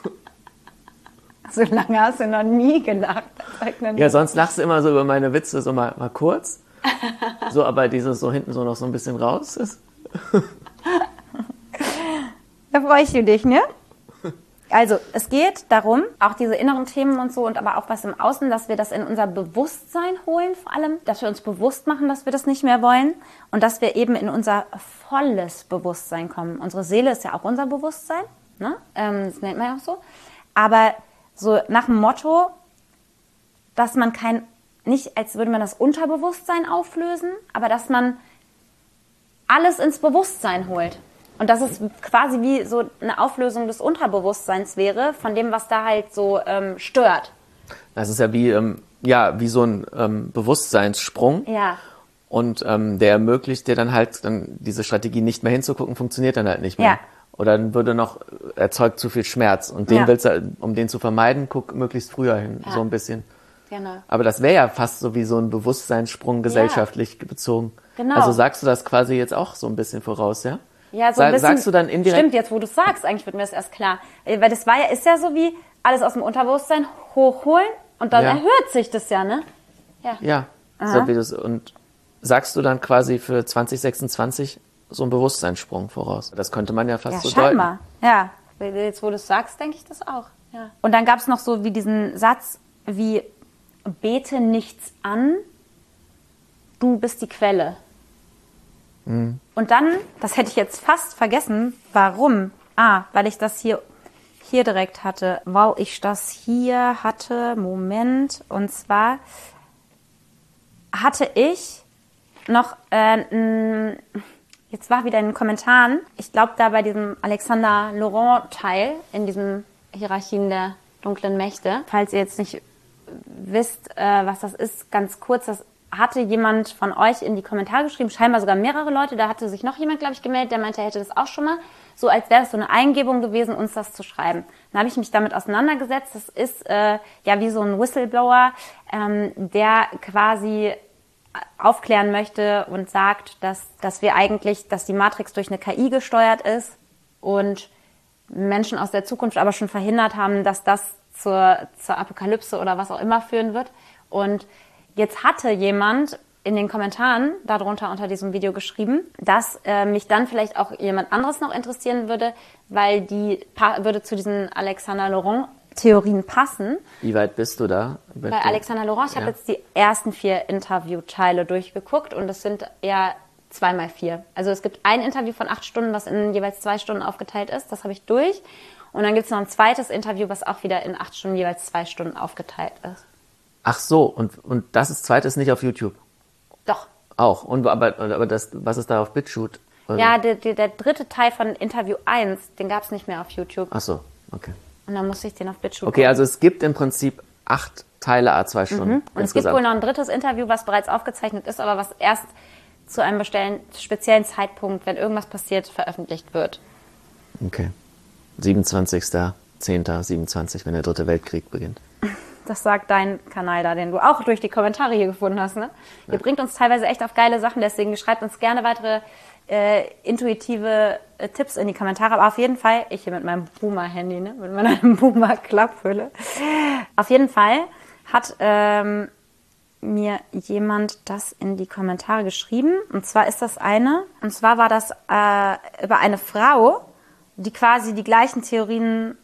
So lange hast du noch nie gelacht. Ja, sonst lachst du immer so über meine Witze, so mal kurz. So, aber dieses so hinten so noch so ein bisschen raus ist. Da freue ich dich, ne? Also, es geht darum, auch diese inneren Themen und so und aber auch was im Außen, dass wir das in unser Bewusstsein holen vor allem, dass wir uns bewusst machen, dass wir das nicht mehr wollen und dass wir eben in unser volles Bewusstsein kommen. Unsere Seele ist ja auch unser Bewusstsein, ne? Das nennt man ja auch so. Aber so nach dem Motto, dass man nicht als würde man das Unterbewusstsein auflösen, aber dass man alles ins Bewusstsein holt. Und dass es quasi wie so eine Auflösung des Unterbewusstseins wäre, von dem, was da halt so stört. Das ist ja wie so ein Bewusstseinssprung. Ja. Und der ermöglicht dir dann halt, diese Strategie nicht mehr hinzugucken, funktioniert dann halt nicht mehr. Ja. Oder dann erzeugt zu viel Schmerz. Und um den zu vermeiden, guck möglichst früher hin, so ein bisschen. Genau. Aber das wäre ja fast so wie so ein Bewusstseinssprung gesellschaftlich bezogen. Genau. Also sagst du das quasi jetzt auch so ein bisschen voraus, ja? Ja, so ein bisschen. Sagst du dann indirekt? Stimmt, jetzt wo du es sagst, eigentlich wird mir das erst klar. Weil das ist ja so wie alles aus dem Unterbewusstsein hochholen und dann erhöht sich das ja, ne? Ja. So und sagst du dann quasi für 2026 so einen Bewusstseinssprung voraus? Das könnte man ja fast so scheinbar. deuten. Ja, Jetzt, wo du es sagst, denke ich das auch. Ja. Und dann gab es noch so wie diesen Satz wie, bete nichts an, du bist die Quelle. Und dann, das hätte ich jetzt fast vergessen, warum? Weil ich das hier direkt hatte. Weil ich das hier hatte, Moment. Und zwar hatte ich noch, jetzt war wieder in den Kommentaren, ich glaube da bei diesem Alexander Laurent-Teil, in diesem Hierarchien der dunklen Mächte. Falls ihr jetzt nicht wisst, was das ist, ganz kurz, das hatte jemand von euch in die Kommentare geschrieben, scheinbar sogar mehrere Leute, da hatte sich noch jemand, glaube ich, gemeldet, der meinte, er hätte das auch schon mal, so als wäre es so eine Eingebung gewesen, uns das zu schreiben. Dann habe ich mich damit auseinandergesetzt, das ist wie so ein Whistleblower, der quasi aufklären möchte und sagt, dass wir eigentlich, dass die Matrix durch eine KI gesteuert ist und Menschen aus der Zukunft aber schon verhindert haben, dass das zur Apokalypse oder was auch immer führen wird. Und jetzt hatte jemand in den Kommentaren darunter unter diesem Video geschrieben, dass mich dann vielleicht auch jemand anderes noch interessieren würde, weil die würde zu diesen Alexander Laurent-Theorien passen. Wie weit bist du da? Bei Alexander Laurent, ich habe jetzt die ersten 4 Interviewteile durchgeguckt und es sind eher 2x4. Also es gibt ein Interview von 8 Stunden, was in jeweils 2 Stunden aufgeteilt ist. Das habe ich durch. Und dann gibt es noch ein zweites Interview, was auch wieder in 8 Stunden jeweils 2 Stunden aufgeteilt ist. Ach so, und das zweite ist nicht auf YouTube? Doch. Auch, aber das, was ist da auf BitChute? Also ja, der dritte Teil von Interview 1, den gab es nicht mehr auf YouTube. Ach so, okay. Und dann musste ich den auf BitChute Okay, also es gibt im Prinzip 8 Teile à 2 Stunden. Und es gibt wohl noch ein drittes Interview, was bereits aufgezeichnet ist, aber was erst zu einem speziellen Zeitpunkt, wenn irgendwas passiert, veröffentlicht wird. Okay. 27.10.27, wenn der Dritte Weltkrieg beginnt. Das sagt dein Kanal da, den du auch durch die Kommentare hier gefunden hast. Ne? Ihr bringt uns teilweise echt auf geile Sachen, deswegen schreibt uns gerne weitere intuitive Tipps in die Kommentare. Aber auf jeden Fall, ich hier mit meinem Boomer-Handy, ne? Mit meiner Boomer-Klapphülle. Auf jeden Fall hat mir jemand das in die Kommentare geschrieben. Und zwar ist das und zwar war das über eine Frau, die quasi die gleichen Theorien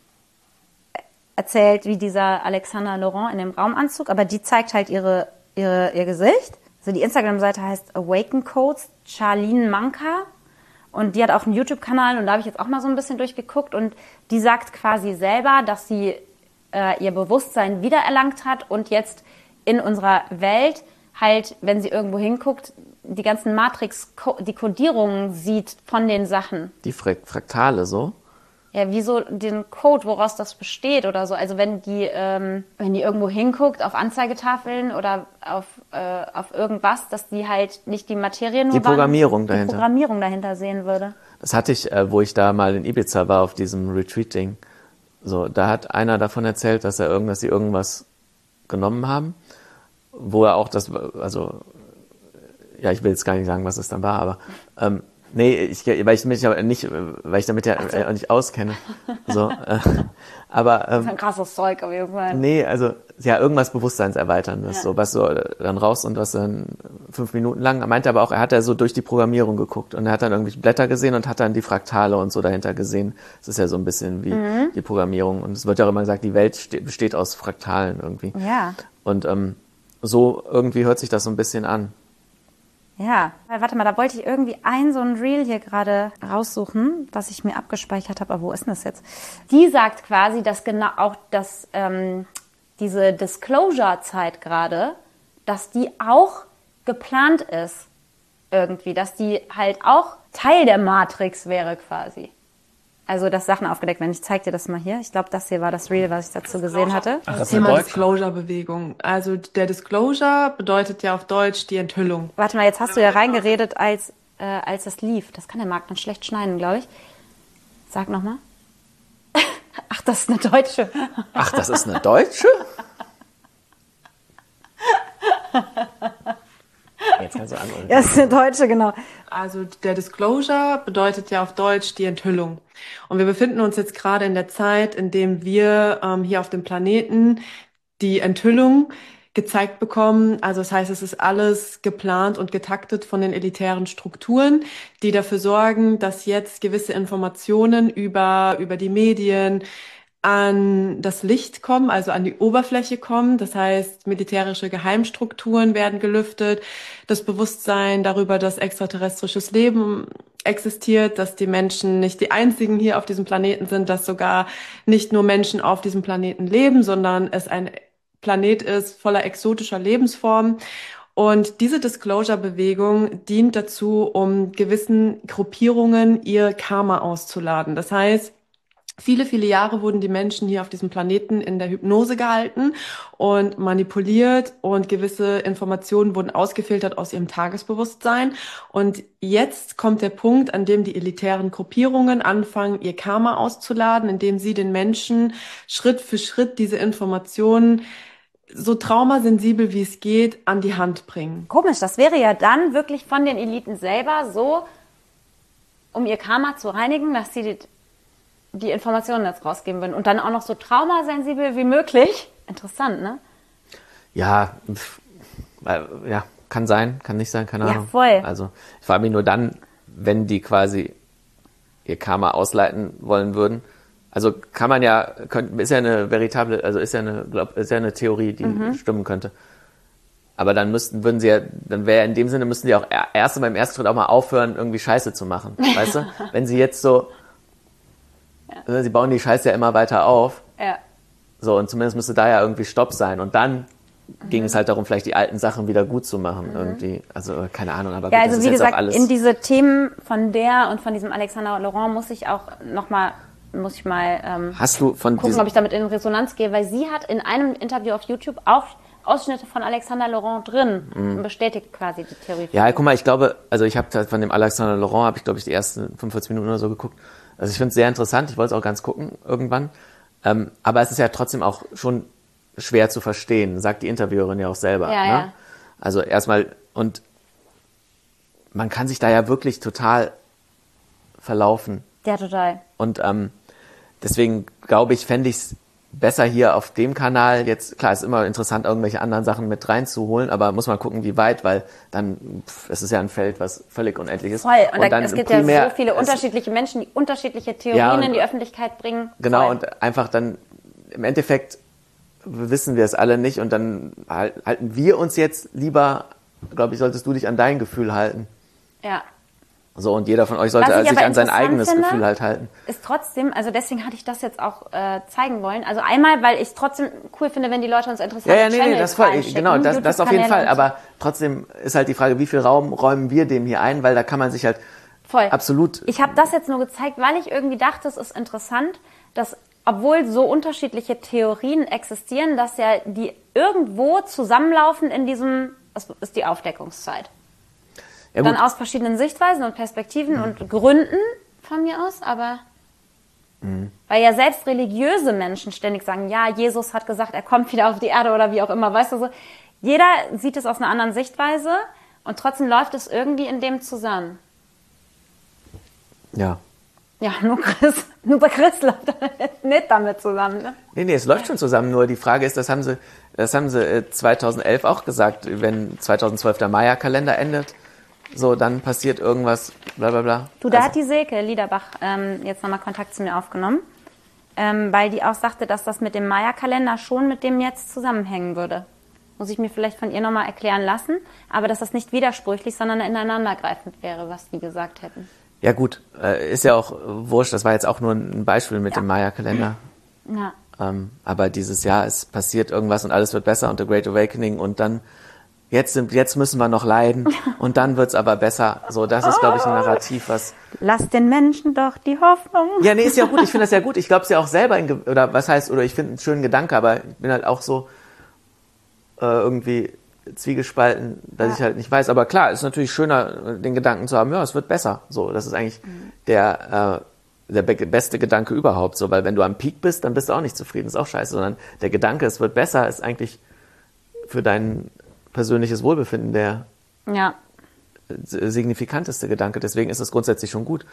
erzählt wie dieser Alexander Laurent in dem Raumanzug, aber die zeigt halt ihr Gesicht. Also die Instagram-Seite heißt Awaken Codes, Charlene Manka, und die hat auch einen YouTube-Kanal und da habe ich jetzt auch mal so ein bisschen durchgeguckt und die sagt quasi selber, dass sie ihr Bewusstsein wiedererlangt hat und jetzt in unserer Welt halt, wenn sie irgendwo hinguckt, die ganzen die Kodierungen sieht von den Sachen. Die Fraktale so? Ja, wie so den Code, woraus das besteht oder so. Also wenn die irgendwo hinguckt, auf Anzeigetafeln oder auf irgendwas, dass die halt nicht die Materie nur die Programmierung dahinter. Die Programmierung dahinter sehen würde. Das hatte ich, wo ich da mal in Ibiza war, auf diesem Retreat-Ding. So, da hat einer davon erzählt, dass sie irgendwas genommen haben, wo er auch ich will jetzt gar nicht sagen, was es dann war, aber nee, weil ich damit ja nicht auskenne. So, aber das ist ein krasses Zeug auf jeden Fall. Nee, also ja, irgendwas Bewusstseinserweiterndes, so was so dann raus und was dann 5 Minuten lang. Er meinte aber auch, er hat ja so durch die Programmierung geguckt und er hat dann irgendwie Blätter gesehen und hat dann die Fraktale und so dahinter gesehen. Das ist ja so ein bisschen wie die Programmierung und es wird ja auch immer gesagt, die Welt besteht aus Fraktalen irgendwie. Ja. Und so irgendwie hört sich das so ein bisschen an. Ja, warte mal, da wollte ich irgendwie so ein Reel hier gerade raussuchen, was ich mir abgespeichert habe. Aber wo ist denn das jetzt? Die sagt quasi, dass genau auch diese Disclosure-Zeit gerade, dass die auch geplant ist irgendwie, dass die halt auch Teil der Matrix wäre quasi. Also, dass Sachen aufgedeckt werden. Ich zeig dir das mal hier. Ich glaube, das hier war das Reel, was ich dazu gesehen hatte. Ach, das Thema Disclosure-Bewegung. Also, der Disclosure bedeutet ja auf Deutsch die Enthüllung. Warte mal, jetzt hast du ja reingeredet, als das lief. Das kann der Marc dann schlecht schneiden, glaube ich. Sag nochmal. Ach, das ist eine Deutsche. Ach, das ist eine Deutsche? Jetzt kannst du antworten. Ja, das ist eine Deutsche, genau. Also der Disclosure bedeutet ja auf Deutsch die Enthüllung. Und wir befinden uns jetzt gerade in der Zeit, in dem wir hier auf dem Planeten die Enthüllung gezeigt bekommen. Also das heißt, es ist alles geplant und getaktet von den elitären Strukturen, die dafür sorgen, dass jetzt gewisse Informationen über die Medien an das Licht kommen, also an die Oberfläche kommen. Das heißt, militärische Geheimstrukturen werden gelüftet, das Bewusstsein darüber, dass extraterrestrisches Leben existiert, dass die Menschen nicht die einzigen hier auf diesem Planeten sind, dass sogar nicht nur Menschen auf diesem Planeten leben, sondern es ein Planet ist voller exotischer Lebensformen. Und diese Disclosure-Bewegung dient dazu, um gewissen Gruppierungen ihr Karma auszuladen. Das heißt, viele, viele Jahre wurden die Menschen hier auf diesem Planeten in der Hypnose gehalten und manipuliert und gewisse Informationen wurden ausgefiltert aus ihrem Tagesbewusstsein. Und jetzt kommt der Punkt, an dem die elitären Gruppierungen anfangen, ihr Karma auszuladen, indem sie den Menschen Schritt für Schritt diese Informationen so traumasensibel wie es geht an die Hand bringen. Komisch, das wäre ja dann wirklich von den Eliten selber so, um ihr Karma zu reinigen, dass sie die Informationen jetzt rausgeben würden und dann auch noch so traumasensibel wie möglich. Interessant, ne? Ja, ja, kann sein, kann nicht sein, keine Ahnung. Ja, voll. Also ich frage mich nur dann, wenn die quasi ihr Karma ausleiten wollen würden. Also kann man ja, ist ja eine veritable, also ist ja eine Theorie, die stimmen könnte. Aber dann müssten die auch beim ersten Schritt auch mal aufhören, irgendwie Scheiße zu machen. Weißt du? Wenn sie jetzt so, sie bauen die Scheiße ja immer weiter auf. Ja. So, und zumindest müsste da ja irgendwie Stopp sein. Und dann ging es halt darum, vielleicht die alten Sachen wieder gut zu machen. Irgendwie. Also, keine Ahnung, aber ja, gut, also das wie ist jetzt gesagt, auch alles. in diese Themen von der und von diesem Alexander Laurent muss ich mal Hast du von gucken, ob ich damit in Resonanz gehe, weil sie hat in einem Interview auf YouTube auch Ausschnitte von Alexander Laurent drin und bestätigt quasi die Theorie. Ja, guck mal, ich glaube, also ich habe von dem Alexander Laurent, glaube ich, die ersten 45 Minuten oder so geguckt. Also ich finde es sehr interessant, ich wollte es auch ganz gucken irgendwann. Aber es ist ja trotzdem auch schon schwer zu verstehen, sagt die Interviewerin ja auch selber. Ja, ne? ja. Also erstmal, und man kann sich da ja wirklich total verlaufen. Ja, total. Und deswegen glaube ich, fände ich es besser hier auf dem Kanal jetzt, klar, ist immer interessant, irgendwelche anderen Sachen mit reinzuholen, aber muss man gucken, wie weit, weil dann, es ist ja ein Feld, was völlig unendlich ist. Voll, und dann es gibt ja so viele unterschiedliche Menschen, die unterschiedliche Theorien in die Öffentlichkeit bringen. Genau, Voll. und einfach dann, im Endeffekt wissen wir es alle nicht und dann halten wir uns jetzt lieber, glaube ich, solltest du dich an dein Gefühl halten. Ja. So, und jeder von euch sollte sich an sein eigenes Gefühl halt halten. Ist trotzdem, also deswegen hatte ich das jetzt auch zeigen wollen. Also einmal, weil ich es trotzdem cool finde, wenn die Leute uns interessante das voll, genau, das auf jeden Fall. Aber trotzdem ist halt die Frage, wie viel Raum räumen wir dem hier ein, weil da kann man sich halt absolut... Ich habe das jetzt nur gezeigt, weil ich irgendwie dachte, es ist interessant, dass obwohl so unterschiedliche Theorien existieren, dass ja die irgendwo zusammenlaufen in diesem, das ist die Aufdeckungszeit. Ja, dann aus verschiedenen Sichtweisen und Perspektiven und Gründen von mir aus, aber weil ja selbst religiöse Menschen ständig sagen, ja, Jesus hat gesagt, er kommt wieder auf die Erde oder wie auch immer, weißt du so. Jeder sieht es aus einer anderen Sichtweise und trotzdem läuft es irgendwie in dem zusammen. Ja. Ja, nur bei Chris läuft nicht damit zusammen, ne? Nee, es läuft schon zusammen, nur die Frage ist, das haben sie 2011 auch gesagt, wenn 2012 der Maya-Kalender endet, so, dann passiert irgendwas, bla bla bla. Du, da hat die Silke Liederbach jetzt nochmal Kontakt zu mir aufgenommen, weil die auch sagte, dass das mit dem Maya-Kalender schon mit dem jetzt zusammenhängen würde. Muss ich mir vielleicht von ihr nochmal erklären lassen, aber dass das nicht widersprüchlich, sondern ineinandergreifend wäre, was die gesagt hätten. Ja gut, ist ja auch wurscht, das war jetzt auch nur ein Beispiel mit dem Maya-Kalender. Ja. Aber dieses Jahr, es passiert irgendwas und alles wird besser und The Great Awakening und dann Jetzt müssen wir noch leiden und dann wird's aber besser. So, das ist, glaube ich, ein Narrativ, was... Lass den Menschen doch die Hoffnung. Ja, nee, ist ja gut. Ich finde das ja gut. Ich glaube es ja auch selber, ich finde einen schönen Gedanke, aber ich bin halt auch so irgendwie zwiegespalten, dass ich halt nicht weiß. Aber klar, ist natürlich schöner, den Gedanken zu haben, ja, es wird besser. So, das ist eigentlich der beste Gedanke überhaupt. So, weil wenn du am Peak bist, dann bist du auch nicht zufrieden. Ist auch scheiße. Sondern der Gedanke, es wird besser, ist eigentlich für dein persönliches Wohlbefinden der signifikanteste Gedanke. Deswegen ist es grundsätzlich schon gut.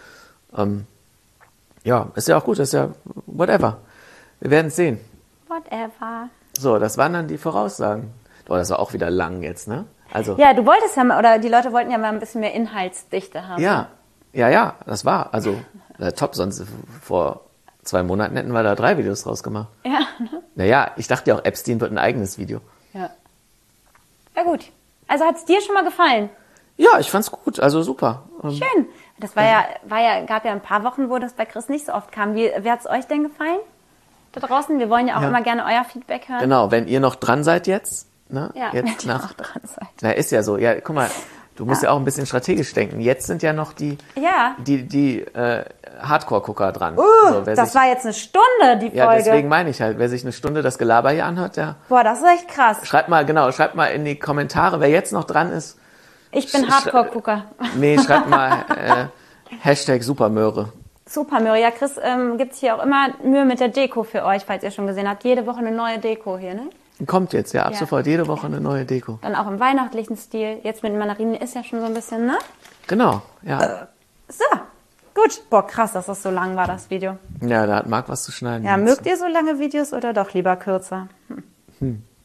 Ja, ist ja auch gut. Ist ja whatever. Wir werden es sehen. Whatever. So, das waren dann die Voraussagen. Boah, das war auch wieder lang jetzt, ne? Also, Ja, du wolltest ja mal, oder die Leute wollten ja mal ein bisschen mehr Inhaltsdichte haben. ja, das war, also, top, sonst vor 2 Monaten hätten wir da 3 Videos draus gemacht. Ja. Naja, ich dachte ja auch, Epstein wird ein eigenes Video. Ja. Ja, gut. Also hat es dir schon mal gefallen? Ja, ich fand's gut, also super. Schön. Das gab ja ein paar Wochen, wo das bei Chris nicht so oft kam. Wie hat es euch denn gefallen? Da draußen? Wir wollen ja auch immer gerne euer Feedback hören. Genau, wenn ihr noch dran seid jetzt, ne? Ja, jetzt wenn ihr noch dran seid. Na, ist ja so. Ja, guck mal, du musst ja auch ein bisschen strategisch denken. Jetzt sind ja noch die Hardcore-Gucker dran. Das war jetzt eine Stunde, die Folge. Ja, deswegen meine ich halt, wer sich eine Stunde das Gelaber hier anhört, der... Boah, das ist echt krass. Schreibt mal in die Kommentare, wer jetzt noch dran ist. Ich bin Hardcore-Gucker. Nee, schreibt mal Hashtag Supermöhre. Supermöhre. Ja, Chris, gibt's hier auch immer Mühe mit der Deko für euch, falls ihr schon gesehen habt. Jede Woche eine neue Deko hier, ne? Kommt jetzt, ja, ab sofort jede Woche eine neue Deko. Dann auch im weihnachtlichen Stil. Jetzt mit den Mandarinen ist ja schon so ein bisschen, ne? Genau, ja. So, gut. Boah, krass, dass das so lang war, das Video. Ja, da hat Marc was zu schneiden. Ja, mögt ihr so lange Videos oder doch lieber kürzer?